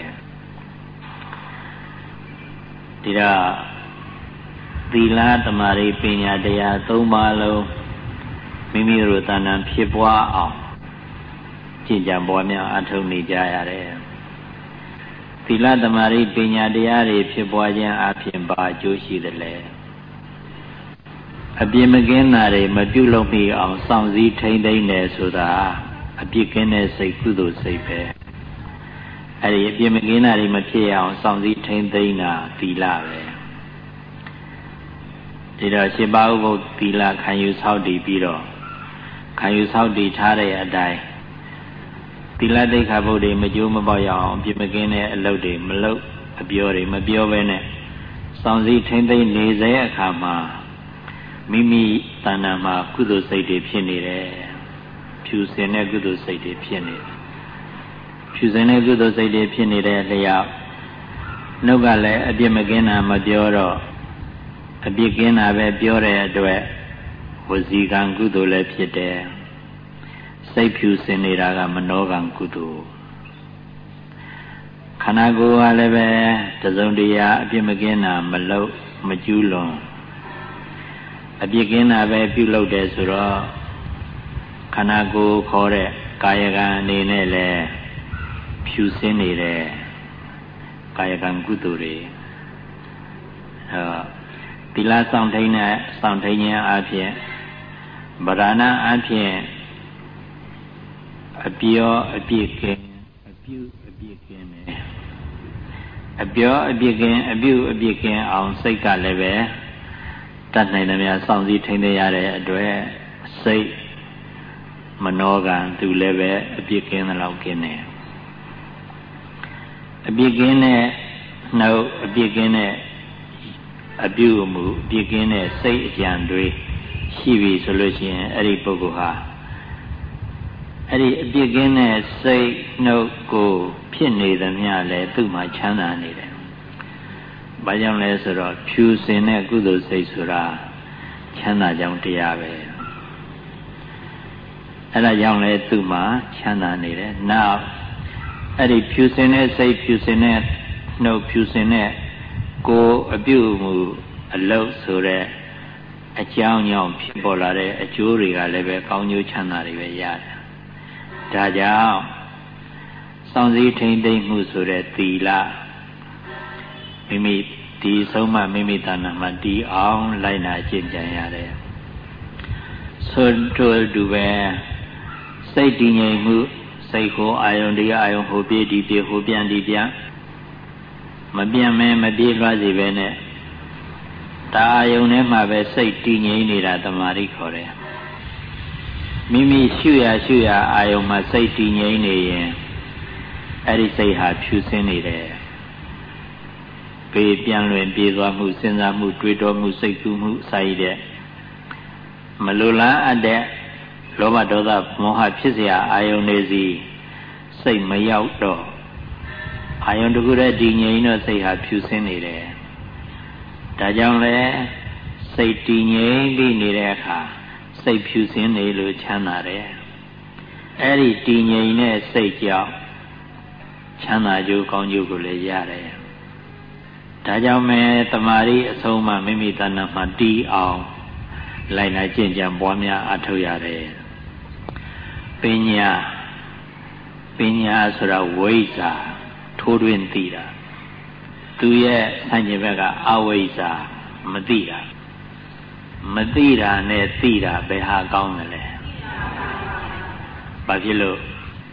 ဒီတော့သီလသမာဓိပညာတရား၃ပါးလုံးမိမိတို့တဏ္ဍာဖြစ်ပွားအောင်ကျင့်ကြံပွားများအထောက်နေကြရတယ်သီလသမာဓိပညာတရားတွေဖြစ်ပွားခြင်းအပြင်ဘာအကျိုးရှိသလဲအပြစ်မကင်းတာတွေမပြုလုပ်မိအောင်စောင့်စည်းထိန်းသိမ်းတယ်ဆိုတာအပြစ်ကင်းတဲ့စိတ်ကုသိုလ်စိတ်ပဲအဲ့ဒီအပြစ်မကင်းတာတွေမဖြစ်အောင်စောင့်စည်းထိန်းသိမ်းတာသီလပဲဒီတော့ရှင်ပါဥပုသ်သီလခံယူဆောက်တည်ပြီးတော့ခံယူဆောက်တည်ထားတဲ့အတိုင်းသီလတိက္ခာပုဒ်တွေမကျိုးမပေါက်ရအောင်အပြစ်မကင်းတဲ့အလုပ်တွေမလုပ်အပြောတွေမပြောဘဲနဲ့စောင့်စည်းထိန်းသိမ်းနေစေအခါမှာမိမိတဏ္ဍာမှာကုသိုလ်စိတ်တွေဖြစ်နေတယ်ဖြူစင်တဲ့ကုသိုလ်စိတ်တွေဖြစ်နေတယ်ဖြူစင်တဲ့ကုသိုလ်စိတ်တွေဖြစ်နေတဲ့လျောက်နှုတ်ကလည်းအပြစ်မကင်းတာမပြောတော့အပြစ်ကင်းတာပဲပြောတဲ့အတွက်ဝစီကံကုသိုလ်လည်းဖြစ်တယ်စိတ်ဖြူစင်နေတာကမနောကံကုသိုလ်ခန္ဓာကိုယ်ကလည်းပဲတစုံတရာအပြစ်မကင်းတာမလုပ်မကျူးလွန်အပြစ်ကင်းတာပဲပြုလုပ်တယ်ဆိုတော့ခန္ဓာကိုယ်ခေါ်တဲ့ကာယကံအနေနဲ့လည်းဖြူစင်နေတယ်ကာယကံကုသိုလ်တွေသီလဆောင်ထိန်နဲ့ဆောင်ထိန်ခြင်းအပြင်ဗရဏအပြင်အပြောအပြစ်ကင်းအပြုအပြစ်ကင်းတယ်အပြောအပြစ်ကင်းအပြုအပြစ်ကင်းအောင်စိတ်ကလည်းပဲတတ်နိုင်တယ်များစောင့်စည်းထိန်းသိမ်းရတဲ့အတွက်စိတ်မနောကံသူလည်းပဲအပြစ်ကင်းသလောက်ကင်းတယ်အပြစ်ကင်းတဲ့နှုတ်အပြစ်ကင်းတဲ့အပြုအမူအပြစ်ကင်းတဲ့စိတ်အကြံတွေရှိပြီဆိုလို့ရှိရင်အဲ့ဒီပုဂ္ဂိုလ်ဟာအဲ့ဒီအပြစ်ကင်းတဲ့စိတ်နှုတ်ကိုဖြစ်နေသမျှလည်းသူ့မှာချမ်းသာနေတယ်။ဘာကြောင့်လဲဆိုတော့ဖြူစင်တဲ့ကုသိုလ်စိတ်ဆိုတာချမ်းသာကြောင်းတရားပဲ။အဲ့ဒါကြောင့်လည်းသူ့မှာချမ်းသာနေတယ်။နောက်အဲ့ဒီဖြူစင်တဲ့စိတ်ဖြူစင်တဲ့နှုတ်ဖြူစင်တဲ့ကိုယ်အပြုအမူအလုပ်ဆိုတဲ့အကြောင်းကြောင့်ဖြစ်ပေါ်လာတဲ့အကျိုးတွေကလည်းပဲကောင်းကျိုးချမ်းသာတွေပဲရတယ်။ဒါကြောင့်စောင့်စည်းထိန်းသိမ်းမှုဆိုတဲ့သီလမိမိဒီဆုံးမမိမိတဏ္ဍာမှာတည်အောင်လိုက်နာကျင့်ကြံရတယ်။ဆိုတို့တူပဲစိတ်တည်ငြိမ်မှုစိတ်ကိုအာယုန်တရားအာယုန်ဟိုပြေးဒီပြေးဟိုပြန်ဒီပြန်မပြတ်မဲမပြေးလွှားစီပဲနဲ့ဒါအာယုန်ထဲမှာပဲစိတ်တည်ငြိမ်နေတာတမာတိခေါ်တယ်မိမိရှုရအာယုန်မှာစိတ်တည်ငြိမ်နေရင်အဲ့ဒီစိတ်ဟာဖြူစင်းနေတယ်ပေပြန်လွင်ပြေးသွားမှုစဉ်းစားမှုတွေးတောမှုစိတ်ကူးမှုအစာရတဲ့မလိုလားအပ်တဲ့လောဘဒေါသမောဟဖြစ်เสียအာယုန်တွေစီစိတ်မရောက်တော့အာယုန်တခုတည်းတည်ငြိမ်တော့စိတ်ဟာဖြူစင်းနေတယ်ဒါကြောင့်လဲစိတ်တည်ငြိမ်ပြီးနေတဲ့အခါစိတ်ဖြူစင်းနေလို့ချမ်းသာတယ်အဲ့ဒီတည်ငြိမ်တဲ့စိတ်ကြောင့်ချမ်းသာကြိုးကောင်းကြိုးကိုလည်းရတယ်ဒါကြောင့်မဲတမာရီအဆုံးမှမိမိတဏ္ဍာမှာတည်အောင်လိုက်နာကျင့်ကြံပွားများအထောက်ရတယ်ပညာဆိုတာဝိဇ္ဇာထိုးထွင်းသိတာသူရဲ့ဆန့်ကျင်ဘက်ကအဝိဇ္ဇာမသိတာနဲ့သိတာဘယ်ဟာကောင်းတယ်လဲဘာဖြစ်လို့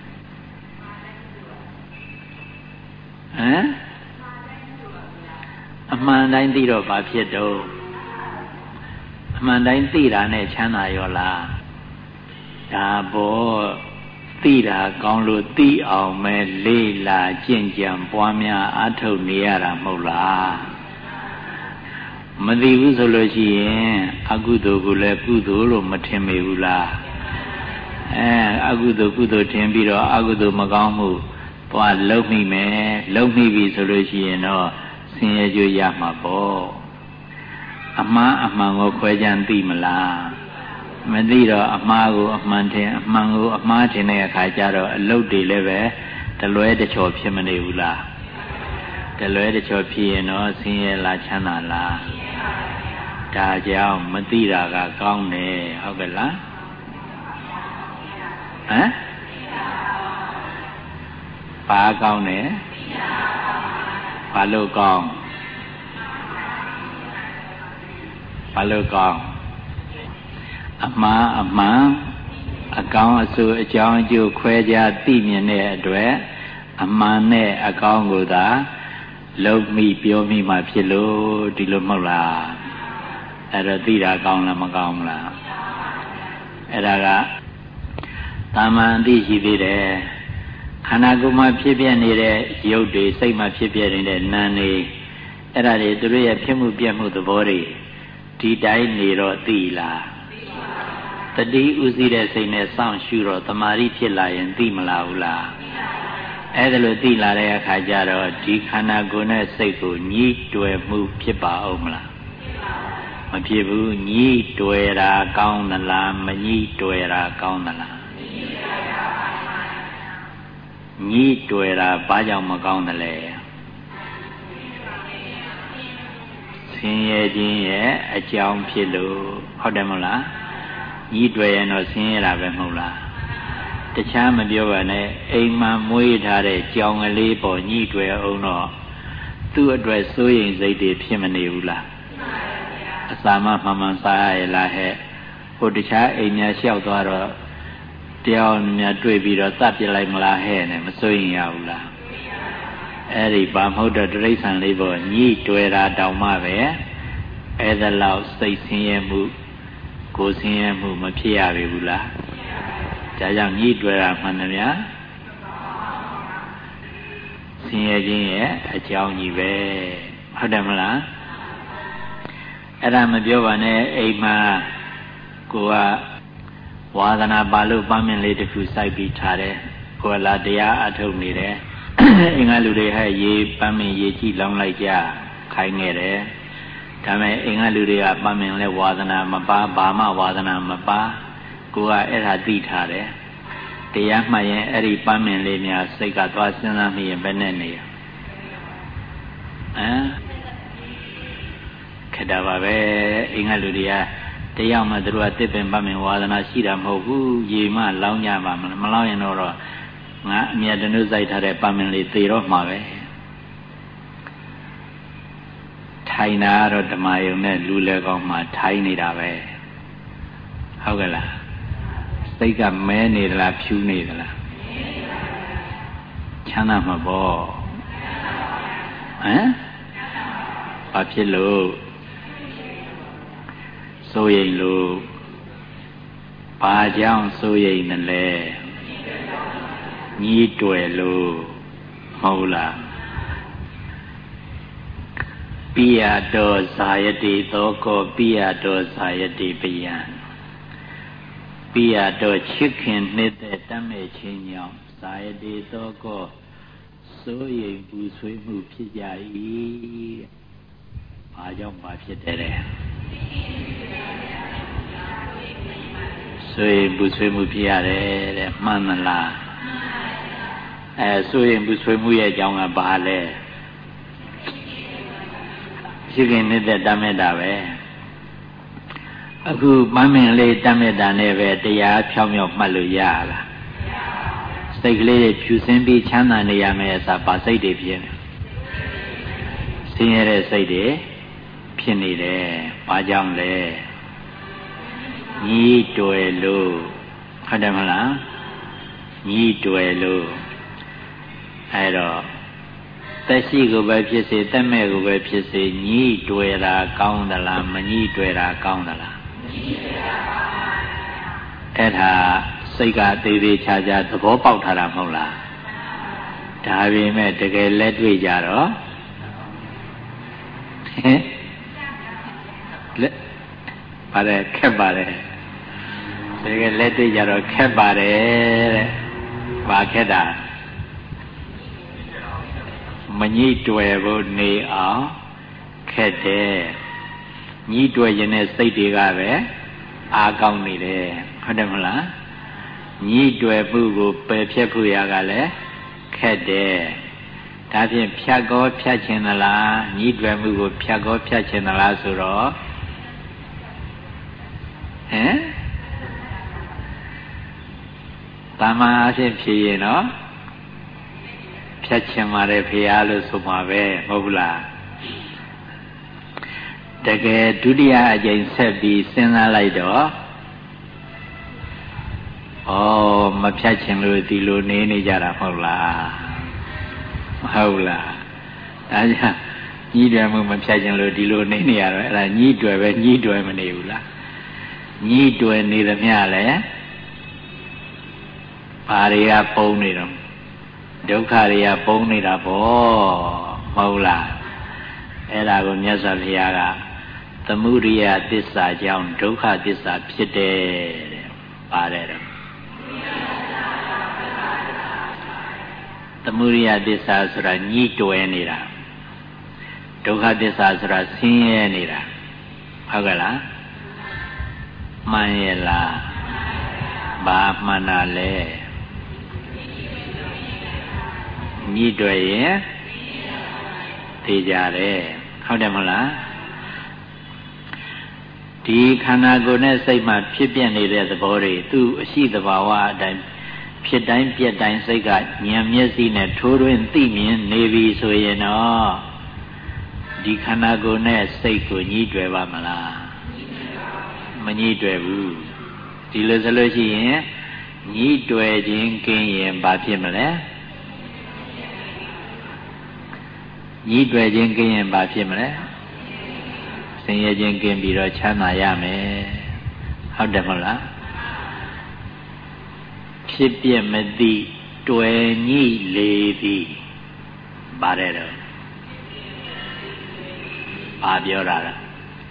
အမှန်တိုင်းသိတော့ဘာဖြစ်တော့အမှန်တိုင်းသိတာနဲ့ချမ်းသာရောလားဒါဘောသိတာကောင်းလို့သိအောင်ပဲလေးလာကျင့်ကြံပွားများအားထုတ်နေရတာမဟုတ်လားမသိဘူးဆိုလို့ရှိရင်အကုသိုလ်ကိုလည်းကုသိုလ်လို့မထင်မိဘူးလားအကုသိုလ်ကုသိုလ်ထင်ပြီးတော့အကုသိုလ်မကောင်းမှုသွားလုံးမိမယ်လုံးမိပြီဆိုလို့ရှိရင်တော့ဆင်းရဲကြွရမှာပေါ့အမှားအမှန်ကိုခွဲခြမ်းသိမလားမသိတော့အမှားကိုအမှန်ထင်အမှန်ကိုအမှားထင်တဲ့အခါကျတော့အလုတ်တွေလည်းပဲတလွဲတချော်ဖြစ်မနေဘူးလားတလွဲတချော်ဖြစ်ရင်တော့ဆင်းရဲလားချမ်းသာလားဒါကြောင့်မသိတာကကောင်းတယ်ဟုတ်ကဲ့လားဟမ်ဘာကောင်းတယ်ဘာလို့ကောင်းဘာလို့ကောင်းအမှားအမှန်အကောင်းအဆိုးအကြောင်းအကျိုးခွဲခြားသိမြင်တဲ့အတွက်အမှန်နဲ့အကောင်းကိုသာလုံးမိပြောမိမှဖြစ်လို့ဒီလိုမဟုတ်လားအဲ့တော့သိတာကောင်းလားမကောင်းလားအဲ့ဒါကတာမန်အသိရှိသေးတယ်ခန္ဓာကိုယ်မှာဖြစ်ပြနေတဲ့ရုပ်တွေစိတ်မှာဖြစ်ပြနေတဲ့နာမ်တွေအဲ့ဒါတွေသူတို့ရဲ့ဖြစ်မှုပြမှုသဘောတွေဒီတိုင်းနေတော့သိလားတတိဥသိတဲ့စိတ်နဲ့စောင့်ရှုတော့တမာရီဖြစ်လာရင်သိမလားဘူးလားအဲ့ဒါလို့သိလာတဲ့အခါကျတော့ဒီခန္ဓာကိုယ်နဲ့စိတ်ကိုညှိတွယ်မှုဖြစ်ပါအောင်မလားမဖြစ်ဘူးညှိတွယ်တာကောင်းသလားမညှိတွယ်တာကောင်းသလားညှိတွယ်တာဘာကြောင့်မကောင်းသလဲဆင်းရဲခြင်းရဲ့အကြောင်းဖြစ်လို့ဟုတ်တယ်မဟုတ်လားညှိတွယ်ရင်တော့ဆင်းရဲတာပဲမဟုတ်လားတခြားမပြောပါနဲ့အိမ်မှာမွေးထားတဲ့ကြောင်ကလေးပေါ်ညှိတွယ်အောင်တော့သူ့အတွက်စိုးရိမ်စိတ်တွေဖြစ်မနေဘူးလားအစာမှမှန်စားရလားဟဲ့ဟိုတခြားအိမ်များလျှောက်သွားတော့တရားများတွေ့ပြီးတော့သတ်ပြလိုက်မလားဟဲ့နဲ့မစိုးရင်ရဘူးလားအဲ့ဒီဘာမဟုတ်တော့တိရစ္ဆာန်လေးပေါ်ညှိတွယ်တာတောင်မှပဲအဲ့ဒါလောက်စိတ်ဆင်းရဲမှုကိုယ်ဆင်းရဲမှုမဖြစ်ရပြီဘူးလားဒါကြောင့်ညှိတွယ်တာမှန်တယ်များဆင်းရဲခြင်းရဲ့အကြောင်းကြီးပဲဟုတ်တယ်မလားအဲ့ဒါမပြောပါနဲ့အိမ်မှာကိုကဝါသနာပါလို့ပန်းမင်းလေးတစ်ခုစိုက်ပြီးထားတယ်ကိုယ်လာတရားအထုတ်နေတယ်အင်္ဂါလူတွေဟဲ့ရေပန်းမင်းရေကြည့်လောင်းလိုက်ကြခိုင်းခဲ့တယ်ဒါမဲ့အင်္ဂါလူတွေကပန်းမင်းလဲဝါသနာမပါဘာမှဝါသနာမပါကိုကအဲ့ဒါသိထားတယ်တရားမှတ်ရင်အဲ့ဒီပန်းမင်းလေးများစိတ်ကသွားစဉ်းစားမိရင်ဘယ်နဲ့နေဟမ်ခက်တာပါပဲအင်္ဂါလူတွေကတရားမှသူတို့ကတစ်ပင်ပန်းမင်းဝါသနာရှိတာမဟုတ်ဘူးရေမှလောင်းကြပါမလောင်းရင်တော့ငါအမြတ်တနုစိုက်ထားတဲ့ပန်းမင်းလေးသေတော့မှာပဲထိုင်တာတော့ဓမ္မယုံနဲ့လူလေကောင်းမှထိုင်နေတာပဲဟုတ်ကဲ့လားစိတ်ကမဲနေသလားဖြူနေသလားချမ်းသာမှာပေါ့ဟမ်ဘာဖြစ်လို့စိုးရိမ်လို့ဘာကြောင့်စိုးရိမ်တယ်လဲညှိတွယ်လို့မဟုတ်လားပိယတောဇာယတိသောကောပိယတောဇာယတိပယံပိယတောချစ်ခင်နှစ်သက်တတ်မဲ့ခြင်းကြောင့်ဇာယတိသောကောစိုးရိမ်ပူဆွေးမှုဖြစ်ကြ၏ဘာကြောင့်ဘာဖြစ်တယ်လဲစိုးရိမ်ပူဆွေးမှုဖြစ်ရတယ်တဲ့မှန်မလားစိုးရိမ်ပူဆွေးမှုရဲ့အကြောင်းကဘာလဲရှိခင်နေတဲ့တတ်မဲ့တာပဲအခုပန်းမင်လေးတတ်မဲ့တာနဲ့ပဲတရားဖြောင်းမြောက်မှတ်လို့ရလားစိတ်ကလေးဖြူစင်းပြီးချမ်းသာနေရမယ်အစားပါစိတ်တွေဖြစ်နေဆင်းရဲတဲ့စိတ်တွေဖြစ်နေတယ်ဘာကြောင့်လဲညှိတွယ်လို့ဟုတ်တယ်မလားညှိတွယ်လို့အဲ့တော့သက်ရှိကိုပဲဖြစ်စေသက်မဲ့ကိုပဲဖြစ်စေညှိတွယ်တာကောင်းသလားမညှိတွယ်တာကောင်းသလားညှိတွယ်တာကောင်းပါဘူးအဲ့ဒါစိတ်ကသေးသေးချာချာသဘောပေါက်ထားတာမဟုတ်လားဒါပေမဲ့တကယ်လက်တွေ့ကြတော့လက်ပါတယ်ခက်ပါတယ်တကယ်လက်တွေ့ကြတော့ခက်ပါတယ်တဲ့ဘာခက်တာမညှိတွယ်ဖို့နေအောင်ခက်တယ်ညှိတွယ်ခြင်းနဲ့စိတ်တွေကပဲအားကောင်းနေတယ်ဟုတ်တယ်မလားညှိတွယ်မှုကိုပယ်ဖြတ်ဖို့ရကလည်းခက်တယ်ဒါဖြင့်ဖြတ်ကောဖြတ်ခြင်းသလားညှိတွယ်မှုကိုဖြတ်ကောဖြတ်ခြင်းသလားဆိုတော့တာမန်အဖြစ်ဖြေရင်တော့ဖြတ်ခြင်းပါတယ်ဖေရလို့ဆိုမှာပဲမဟုတ်ဘူးလားတကယ်ဒုတိယအကြိမ်ဆက်ပြီးစဉ်းစားလိုက်တော့မဖြတ်ခြင်းလို့ဒီလိုနေကြတာမဟုတ်လားမဟုတ်လားဒါကြောင့်ညှိတွယ်မှုမဖြတ်ခြင်းလို့ဒီလိုနေရတော့အဲ့ဒါညှိတွယ်ပဲညှိတွယ်မနေဘူးလားညှိတွယ်နေသမျှလဲဘာတွေကပုံနေတော့ဒုက္ခတွေကပုံနေတာပေါ့မဟုတ်လားအဲ့ဒါကိုမြတ်စွာဘုရားကသမုဒိယသစ္စာကြောင့်ဒုက္ခသစ္စာဖြစ်တယ်တဲ့ပါတယ်တော့သမုဒိယသစ္စာဆိုတာညှိတွယ်နေတာဒုက္ခသစ္စာဆိုတာဆင်းရဲနေတာဟုတ်ကဲ့လားမှန်ရဲ့လားဘာမှန်တာလဲညှိတွယ်ရင်သိကြတယ်ဟုတ်တယ်မလားဒီခန္ဓာကိုယ်နဲ့စိတ်မှဖြစ်ပြနေတဲ့သဘောတွေသူ့အရှိသဘာဝအတိုင်းဖြစ်တိုင်းပြက်တိုင်းစိတ်ကဉာဏ်မျက်စိနဲ့ထိုးထွင်းသိမြင်နေပြီဆိုရင်တော့ဒီခန္ဓာကိုယ်နဲ့စိတ်ကိုညှိတွယ်ပါမလားမညှိတွယ်ဘူးဒီလိုဆိုလို့ရှိရင်ညှိတွယ်ခြင်းကင်းရင်ဘာဖြစ်မလဲညှိတွယ်ခြင်းကင်းရင်ဘာဖြစ်မလဲဆင်းရဲခြင်းကင်းပြီးတော့ချမ်းသာရမယ်ဟုတ်တယ်မဟုတ်လားဖြစ်ပြမသိတွယ်ညှိလေသည်ပါတယ်တော့ဘာပြောတာလဲ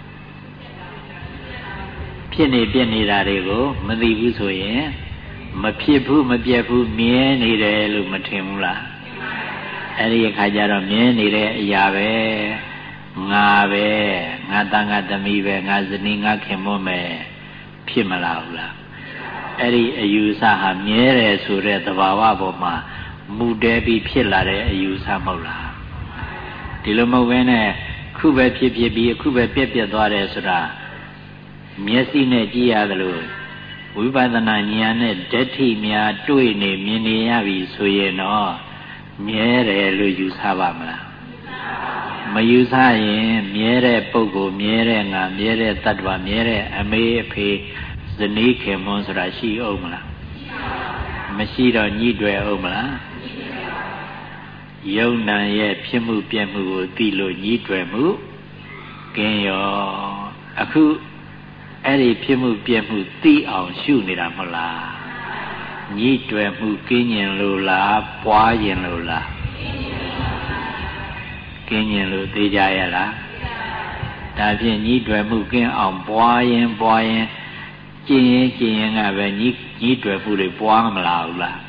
ဖြစ်နေပြနေတာတွေကိုမသိဘူးဆိုရင်မဖြစ်ဘူးမပြတ်ဘူးမြဲနေတယ်လို့မထင်ဘူးလားအဲ့ဒီအခါကျတော့မြဲနေတဲ့အရာပဲငါပဲငါသားငါသမီးပဲငါဇနီးငါခင်မွန်းပဲဖြစ်မလားဘူးလားအဲ့ဒီအယူဆဟာမြဲတယ်ဆိုတဲ့သဘာဝပေါ်မှာမူတည်ပြီးဖြစ်လာတဲ့အယူဆမဟုတ်လားဒီလိုမဟုတ်ဘဲနဲ့ခုပဲဖြစ်ပြီးအခုပဲပြက်သွားတယ်ဆိုတာမျက်စိနဲ့ကြည့်ရတယ်လို့ဝိပဿနာဉာဏ်နဲ့ဓဋ္ဌိများတွေ့နေမြင်နေရပြီဆိုရင်တော့မြဲတယ်လို့ယူဆပါမလားမယူဆရင်မြဲတဲ့ပုဂ္ဂိုလ်မြဲတဲ့ငါမြဲတဲ့တ attva မြဲတဲ့အမေအဖေဇနီးခင်မွန်းဆိုတာရှိအောင်မလားမရှိတော့ညှိတွယ်အောင်မလားယုံနာရဲ့ဖြစ်မှုပြက်မှုကိုသိလို့ညှိတွယ်မှုကင်းရောအခုအဲ့ဒီဖြစ်မှုပြက်မှုသိအောင်ရှုနေတာမဟုတ်လားညှိတွယ်မှုကင်းကျင်လို့လားပွားကျင်လို့လားကင်းကျင်လို့သိကြရလားဒါဖြင့်ညှိတွယ်မှုကင်းအောင်ပွားရင်ကျင်ရင်ကပဲညှိတွယ်မှုတွေပွားမလာဘူးလား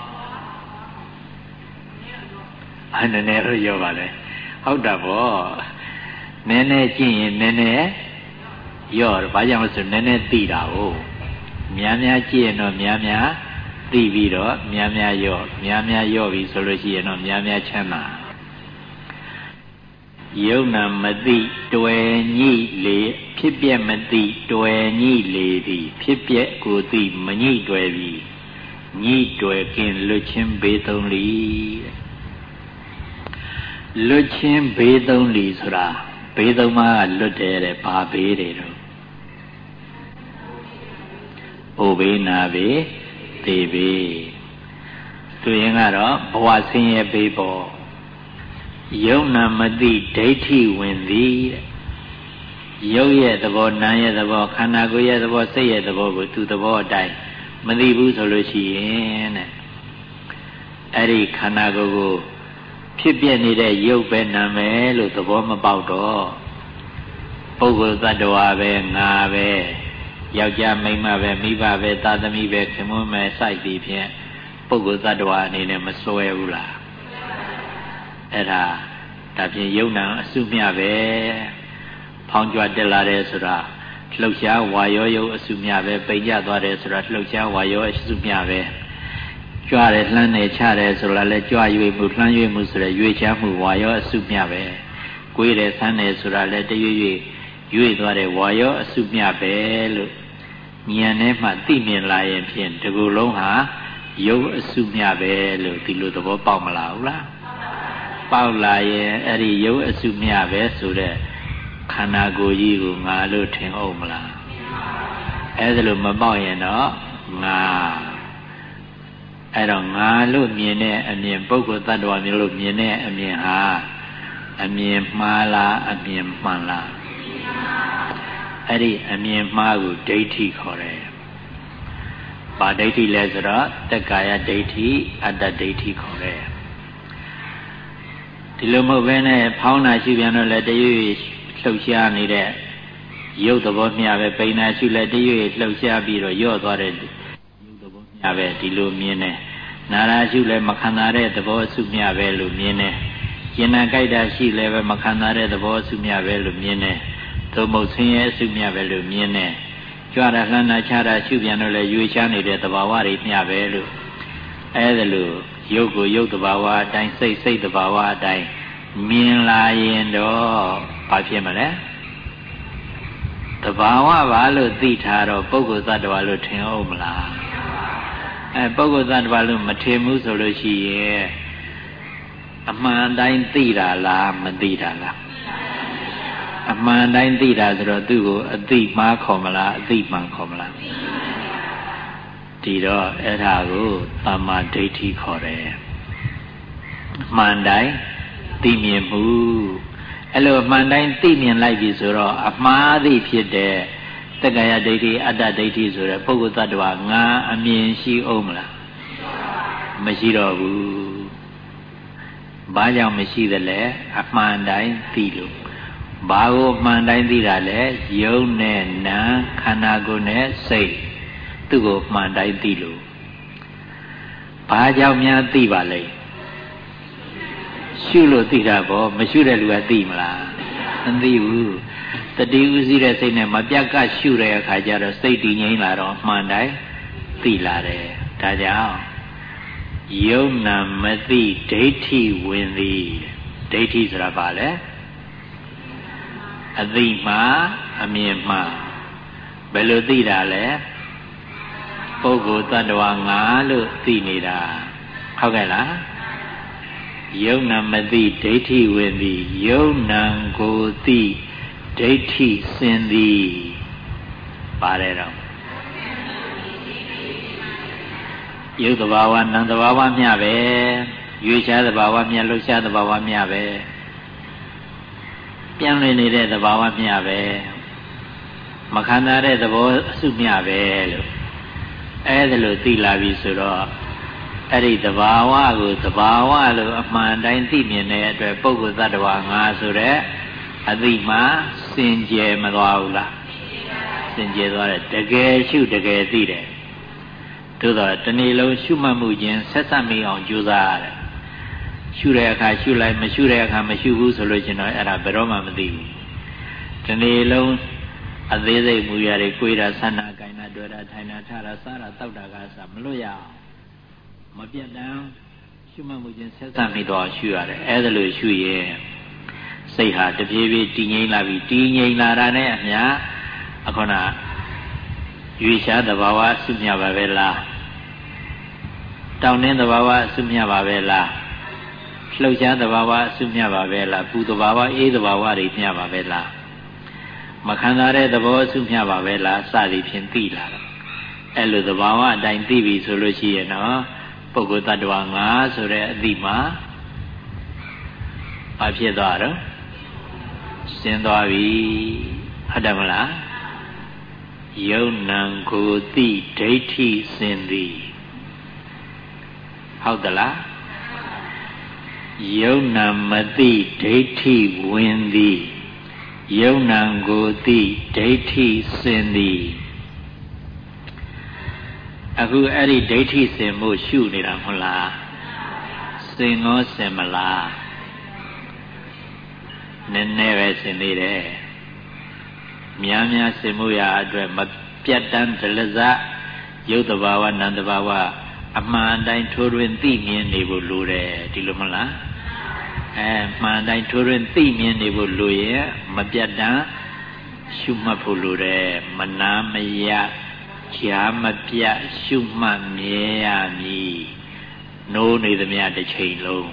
နည်းနည်းတော့ရောပါလေဟုတ်တာပေါ့နည်းနည်းကျင့်ရင်နည်းနည်းရောဘာကြောင့်လဲဆိုနည်းနည်းသိတာဟုတ်များကျင့်ရင်တော့များသိပြီးတော့များရောပြီဆိုလို့ရှိရင်တော့များချမ်းသာယုံနာမသိတွယ်ညှိလေဖြစ်ပြမသိတွယ်ညှိလေသည်ဖြစ်ပြကိုသိမညှိတွယ်ပြီညှိတွယ်ကင်းလွတ်ချင်းဘေးသုံးလီလွတ်ချင်းဘေးသုံးလီဆိုတာဘေးသုံးပါးကလွတ်တယ်တဲ့ဘာဘေးတွေတော့အိုဘေးနာဘေးသေဘေးသူရင်ကတော့ဘဝဆင်းရဲဘေးပေါ်ယုံနာမသိဒိဋ္ဌိဝင်သည်တဲ့ရုပ်ရဲ့သဘောနာမ်ရဲ့သဘောခန္ဓာကိုယ်ရဲ့သဘောစိတ်ရဲ့သဘောကိုသူသဘောအတိုင်းမသိဘူးဆိုလို့ရှိရင်တဲ့အဲ့ဒီခန္ဓာကိုယ်ကိုဖြစ်ပြနေတဲ့ရုပ်ပဲနာမည်လို့သဘောမပေါက်တော့ပုဂ္ဂိုလ်သတ္တဝါပဲငါပဲယောက်ျားမိန်းမပဲမိဘပဲသားသမီးပဲခင်မွန်းပဲစိုက်ပြီးဖြင့်ပုဂ္ဂိုလ်သတ္တဝါအနေနဲ့မစွဲဘူးလားအဲ့ဒါဖြင့်ယုံနာအစုမျှပဲဖောင်းကြွတက်လာတယ်ဆိုတာလှုပ်ရှားဝါရောရုပ်အစုမြပဲပိန်ကြသွားတယ်ဆိုတာလှုပ်ရှားဝါရောအစုမြပဲကြွတယ်လှမ်းတယ်ချတယ်ဆိုတာလဲကြွရွေမှုလှမ်းရွေမှုဆိုရရွေချမှုဝါရောအစုမြပဲကိုယ်တယ်ဆန်းတယ်ဆိုတာလဲတရွေ့ရွေသွားတယ်ဝါရောအစုမြပဲလို့ဉာဏ်နဲ့မှသိမြင်လာရင်ဖြင့်ဒီကုလုံးဟာရုပ်အစုမြပဲလို့ဒီလိုသဘောပေါက်မလားဟုတ်လားပေါက်လာရင်အဲ့ဒီရုပ်အစုမြပဲဆိုတဲ့ခန္ဓာကိုယ်ကြီးကိုငါလို့ထင်အောင်မလားအဲ့ဒါလို့မပေါက်ရင်တော့ငါအဲ့တော့ငါလို့မြင်တဲ့အမြင်ပုဂ္ဂိုလ်တ attva မျိုးလို့မြင်တဲ့အမြင်ဟာအမြင်မှားလားအမြင်မှန်လားအဲ့ဒီအမြင်မှားကိုဒိဋ္ဌိခေါ်တယ်။ဘာဒိဋ္ဌိလဲဆိုတော့တက္ကာယဒိဋ္ဌိအတ္တဒိဋ္ဌိခေါ်တယ်။ဒီလိုမဟုတ်ဘဲနဲ့ဖောင်းတာရှိပြန်တော့လည်းတရွေ့လှုပ်ရှားနေတဲ့ရုပ်သဘောမျှပဲပိန်တာရှိလည်းတရွေ့လှုပ်ရှားပြီးတော့ယော့သွားတဲ့ရုပ်သဘောမျှပဲဒီလိုမြင်တယ်။နာရာရှိလည်းမခံစားတဲ့သဘောအစုမျှပဲလို့မြင်တယ်။ကျင်နာကြိုက်တာရှိလည်းပဲမခံစားတဲ့သဘောအစုမျှပဲလို့မြင်တယ်။သို့မဟုတ်ဆင်းရဲအစုမျှပဲလို့မြင်တယ်။ကြွတာလှမ်းတာချတာရှုပြန်တော့လည်းရွေချနေတဲ့သဘာဝတွေမျှပဲလို့အဲဒါလို့ရုပ်ကိုရုပ်သဘာဝအတိုင်းစိတ်သဘာဝအတိုင်းမြင်လာရင်တော့ဘာဖြစ်မလဲသဘာဝပါလို့သိထားတော့ပုဂ္ဂိုလ်သတ္တဝါလို့ထင်အောင်မလားပုဂ္ဂိုလ်သတ္တဝါလို့မထင်ဘူးဆိုလို့ရှိရင်အမှန်တိုင်းသိတာလားမသိတာလားအမှန်တိုင်းသိတာဆိုတော့သူ့ကိုအသိမှားခေါ်မလားအသိမှန်ခေါ်မလားဒီတော့အဲ့ဒါကိုသမ္မာဒိဋ္ဌိခေါ်တယ်အမှန်တိုင်းသိမြင်မှုအဲ့လိုအမှန်တိုင်းသိမြင်လိုက်ပြီဆိုတော့အမှားသိဖြစ်တဲ့တက္ကာယဒိဋ္ဌိအတ္တဒိဋ္ဌိဆိုတဲ့ပုဂ္ဂိုလ်သတ္တဝါငါအမြင်ရှိအောင်မလားမရှိတော့ဘူးဘာကြောင့်မရှိသလဲအမှန်တိုင်းသိလို့ဘာကိုအမှန်တိုင်းသိတာလဲယုံနဲ့နာခန္ဓာကိုယ်နဲ့စိတ်သူ့ကိုအမှန်တိုင်းသိလို့ဘာကြောင့်များသိပါလဲရှုလို့သိတာပေါ့မရှုတဲ့လူကသိမလားမသိဘူးတတိဥစည်းတဲ့စိတ်နဲ့မပြတ်ကရှုတဲ့အခါကျတော့စိတ်တည်ငြိမ်လာတော့အမှန်တိုင်းသိလာတယ်ဒါကြောင့်ယုံနာမသိဒိဋ္ဌိဝင်သည်ဒိဋ္ဌိဆိုတာဘာလဲအသိမှအမြင်မှဘယ်လိုသိတာလဲပုဂ္ဂိုလ်တ attva ငါလို့သိနေတာဟုတ်ကဲ့လားယုံနာမသိဒိဋ္ဌိဝင်သည်ယုံနာကိုသိဒိဋ္ဌိစင်သည်ပါတယ်တော့ယုတ်တဘာဝနံတဘာဝမျှပဲရွေရှားတဘာဝမျှလှုပ်ရှားတဘာဝမျှပဲပြန်လည်နေတဲ့သဘာဝမျှပဲမခံစားတဲ့သဘောအစုမျှပဲလို့အဲဒါလို့သိလာပြီဆိုတော့အဲ့ဒီသဘာဝကိုသဘာဝလို့အမှန်တိုင်းသိမြင်တဲ့အတွက်ပုဂ္ဂိုလ်သတ္တဝါငါဆိုတဲ့အသိမှစင်ကြယ်မသွားဘူးလားစင်ကြယ်သွားတယ်တကယ်ရှုတကယ်သိတယ်သို့တော့တနေ့လုံးရှုမှတ်မှုချင်းဆက်ဆက်မိအောင်ကြိုးစားရတယ်ရှုတဲ့အခါရှုလိုက်မရှုတဲ့အခါမရှုဘူးဆိုလို့ရှင်တော့အဲ့ဒါဘယ်တော့မှမသိဘူးဒီနေ့လုံးအသေးစိတ်မူရတွေကိုယ်တာဆန္ဒကိုင်တာတွေ့တာထိုင်တာထတာစားတာတောက်တာကစားမလွတ်ရအောင်မပြတ်တမ်းရှုမှတ်မှုချင်းဆက်ဆက်မိတော့ရှုရတယ်အဲ့ဒါလို့ရှုရင်စိတ်ဟာတပြေးပြေးတည်ငြိမ်လာပြီတည်ငြိမ်လာတာနဲ့အမျှအခုနရွေရှားသဘာဝအစုမြပါပဲလားတောင်းတင်းသဘာဝအစုမြပါပဲလားလှုပ်ရှားသဘာဝအစုမြပါပဲလားပူသဘာဝအေးသဘာဝတွေမြပါပဲလားမခံစားတဲ့သဘောအစုမြပါပဲလားစသည်ဖြင့်သိလာတော့အဲ့လိုသဘာဝအတိုင်းသိပြီဆိုလို့ရှိရင်တော့ပုဂ္ဂိုလ်တ attva ငါဆိုတဲ့အသိမှာဘာဖြစ်သွားတော့ရှင်းသွားပြီဟုတ်တယ်မလားယုံနံကိုသိဒိဋ္ဌိစင်သည်ဟုတ်သလားယုံနာမသိဒိဋ္ဌိဝင်သည်ယုံနာကိုသိဒိဋ္ဌိစင်သည်အခုအဲ့ဒီဒိဋ္ဌိစင်မှုရှုနေတာမဟုတ်လားစင်ရောစင်မလားနည်းနည်းပဲစင်နေတယ်များများစင်မှုရာအတွက်မပြတ်တမ်းဒလဇရုပ်တဘာဝနံတဘာဝအမှန်တိုင်းထိုးတွင်သိမြင်နေဖို့လိုတယ်ဒီလိုမလားမှန်တိုင်းထိုးတွင်သိမြင်နေဖို့လိုရင်မပြတ်တမ်းရှုမှတ်ဖို့လိုတယ်မနာမရရှားမပြတ်ရှုမှတ်မြဲရမည်နိုးနေသမျှတစ်ချိန်လုံး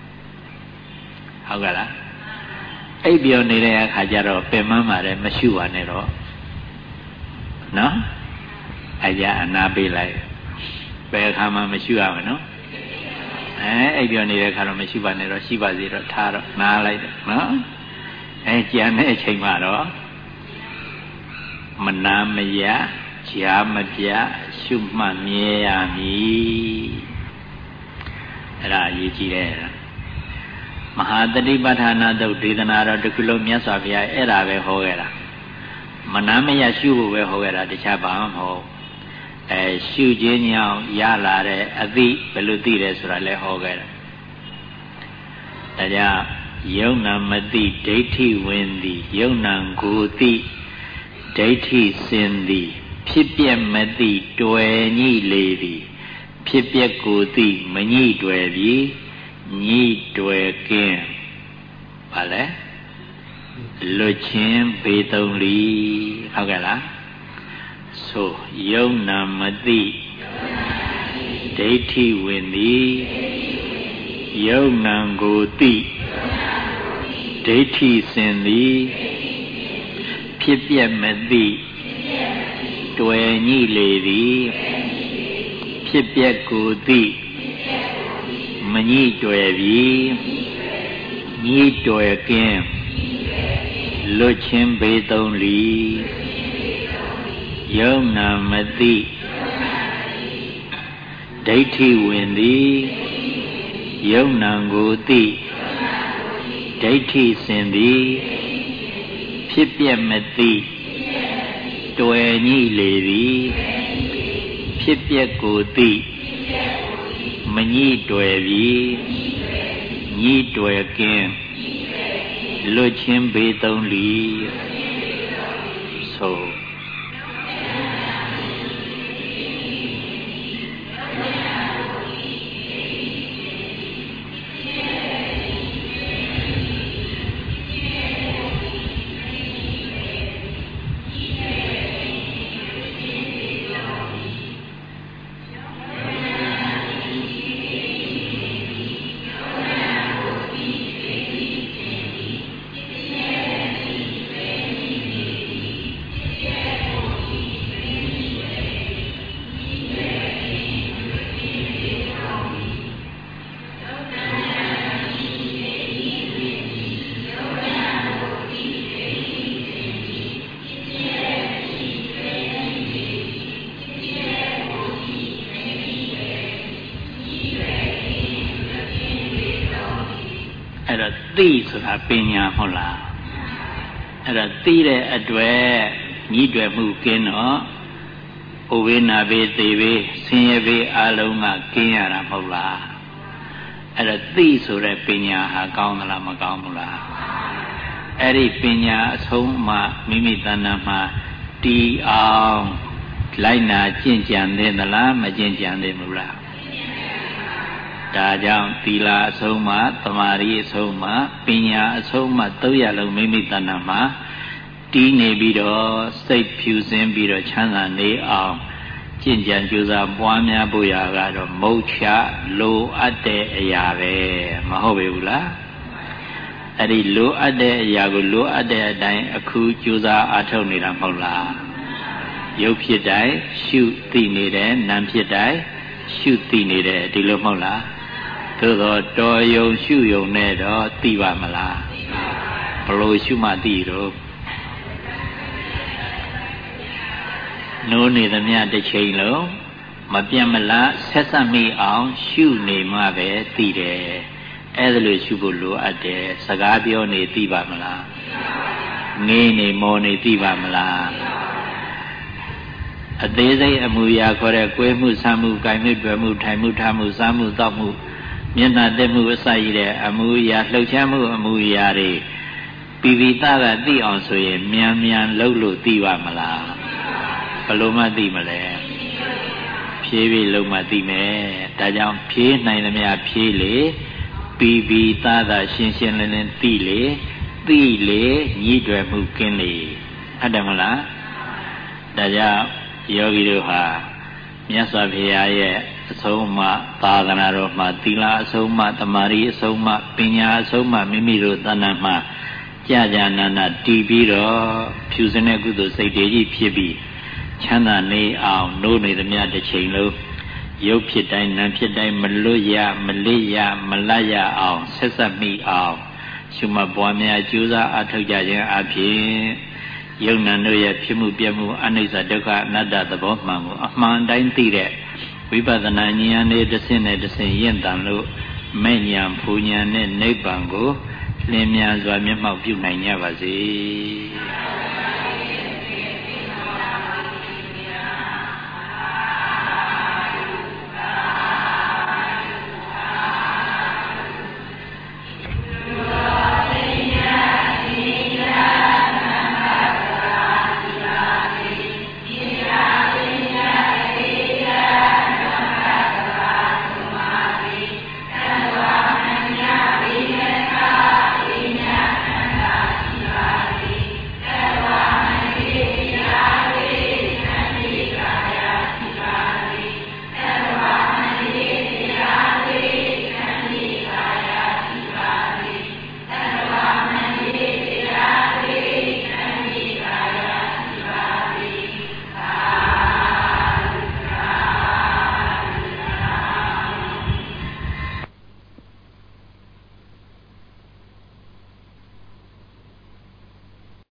ဟုတ်ကလားအိပ်ပျော်နေတဲ့အခါကျတော့ပင်မပါတယ်မရှုပါနဲ့တော့နော်အကြအနာပေးလိုက်ဘယ်အခါမှမရှုရမယ်နော်အိပ်ပျော်နေတဲ့အခါတော့မရှုပါနဲ့တော့ရှိပါစေတော့ထားတော့နားလိုက်နော်ကြံတဲ့အချိန်မှတော့မနာမရရှားမပြရှုမှတ်မြဲရမည်အဲ့ဒါအရေးကြီးတယ်မဟာတတိပဋ္ဌာနာသုတ်ဒေသနာတော်တစ်ခုလုံးမြတ်စွာဘုရားအဲ့ဒါပဲဟောခဲ့တာမနာမရရှုဖို့ပဲဟောခဲ့တာတခြားဘာမှမဟုတ်ရှုခြင်းကြောင့်ရလာတဲ့အသိဘယ်လိုသိတယ်ဆိုတာလည်းဟောခဲ့တာဒါကြောင့်ယုံနာမသိဒိဋ္ဌိဝင်သည်ယုံနာကိုသိဒိဋ္ဌိစင်သည်ဖြစ်ပြမသိတွယ်ညှိလေသည်ဖြစ်ပြကိုသိမညှိတွယ်ပြီညှိတွယ်ကင်းဘာလဲလွတ်ချင်းဘေးသုံးလီဟုတ်ကဲ့လားဆိုယုံနာမသိဒိဋ္ဌိဝင်သည်ယုံနာကိုသိဒိဋ္ဌိစင်သည်ဖြစ်ပြမသိတွယ်ညှိလေသည်ဖြစ်ပြကိုသိမညှိတွယ်ပြီညှိတွယ်ကင်းလွတ်ချင်းဘေးသုံးလီယုံနာမသိဒိဋ္ဌိဝင်သည်ယုံနာကိုသိဒိဋ္ဌိစင်သည်ဖြစ်ပြမသိတွယ်ညှိလေသည်ဖြစ်ပြကိုသိမညှိတွယ်ပြီညှိတွယ်ကင်းလွတ်ချင်းဘေးသုံးလီဆိုသိဆိုတာပညာမဟုတ်လားအဲ့ဒါသိတဲ့အတွက်ညှိတွယ်မှုကင်းတော့ဩဝေနာဘေးသေဘေးဆင်းရဲဘေးအလုံးကကင်းရတာမဟုတ်လားအဲ့ဒါသိဆိုတဲ့ပညာဟာကောင်းသလားမကောင်းဘူးလားအဲ့ဒီပညာအဆုံးမှမိမိတဏ္ဍာမှာတည်အောင်လိုက်နာကျင့်ကြံသင့်သလားမကျင့်ကြံသင့်ဘူးလားဒါကြောင့်သီလအဆုံးမှသမာဓိအဆုံးမှပညာအဆုံးမှသုံးရလုံးမိမိတဏ္ဍာမှာတည်နေပြီးတော့စိတ်ဖြူစင်းပြီးတော့ချမ်းသာနေအောင်ကျင့်ကြံကြိုးစားပွားများဖို့ရာကတော့မုတ်ချလိုအပ်တဲ့အရာပဲမဟုတ်ပေဘူးလားအဲ့ဒီလိုအပ်တဲ့အရာကိုလိုအပ်တဲ့အတိုင်းအခုကြိုးစားအားထုတ်နေတာမဟုတ်လားရုပ်ဖြစ်တိုင်းရှုသိနေတယ်နာမ်ဖြစ်တိုင်းရှုသိနေတယ်ဒီလိုမဟုတ်လားသို့တော့တော်ယုံရှုယုံနဲ့တော့သိပါမလားဘလို့ရှုမှသိတော့နိုးနေသမျှတစ်ချိန်လုံးမပြတ်မလားဆက်ဆက်မိအောင်ရှုနေမှပဲသိတယ်အဲ့ဒါလို့ရှုဖို့လိုအပ်တယ်စကားပြောနေသိပါမလားငေးနေမောနေသိပါမလားအသေးစိတ်အမူအရာခေါ်တဲ့ကိုယ်မှုဆမ်းမှု၊ကိုင်မှု၊တွေ့မှု၊ထိုင်မှု၊ထားမှု၊စားမှု၊တောက်မှုမျက်နှာတက်မှုအစရှိတဲ့အမူအရာလှုပ်ရှားမှုအမူအရာတွေပိပိသကသိအောင်ဆိုရင်မြန်မြန်လှုပ်လို့သိပါမလားဘယ်လိုမှသိမလဲဖြည်းဖြည်းလှုပ်မှသိမယ်ဒါကြောင့်ဖြည်းနိုင်သမျှဖြည်းလေပိပိသရှင်းရှင်းလင်းလင်းသိလေသိလေညှိတွယ်မှုကင်းလေဟုတ်တယ်မလားဒါကြောင့်ယောဂီတို့ဟာမြတ်စွာဘုရားရဲ့အဆုံးအမသာသနာတော်မှာသီလအဆုံးအမသမာဓိအဆုံးအမပညာအဆုံးအမမိမိတို့တဏ္ဍာမှာကြာကြာနာနာတည်ပြီးတော့ဖြူစင်တဲ့ကုသိုလ်စိတ်တွေကြီးဖြစ်ပြီးချမ်းသာနေအောင်နိုးနေသမျှတစ်ချိန်လုံးရုပ်ဖြစ်တိုင်းနာမ်ဖြစ်တိုင်းမလွတ်ရမလေးရမလတ်ရအောင်ဆက်ဆက်မိအောင်ရှုမှတ်ပွားများကြိုးစားအားထုတ်ကြခြင်းအပြင်ယုံနာတို့ရဲ့ဖြစ်မှုပြမှုအနိစ္စဒုက္ခအနတ္တသဘောမှန်ကိုအမှန်တိုင်းသိတဲ့ဝိပဿနာဉာဏ်နဲ့တစ်ဆင့်နဲ့တစ်ဆင့်ရင့်တန်လို့မဲ့ဉာဏ်ဖူဉာဏ်နဲ့နိဗ္ဗာန်ကိုလင်းမြန်စွာမျက်မှောက်ပြုနိုင်ကြပါစေ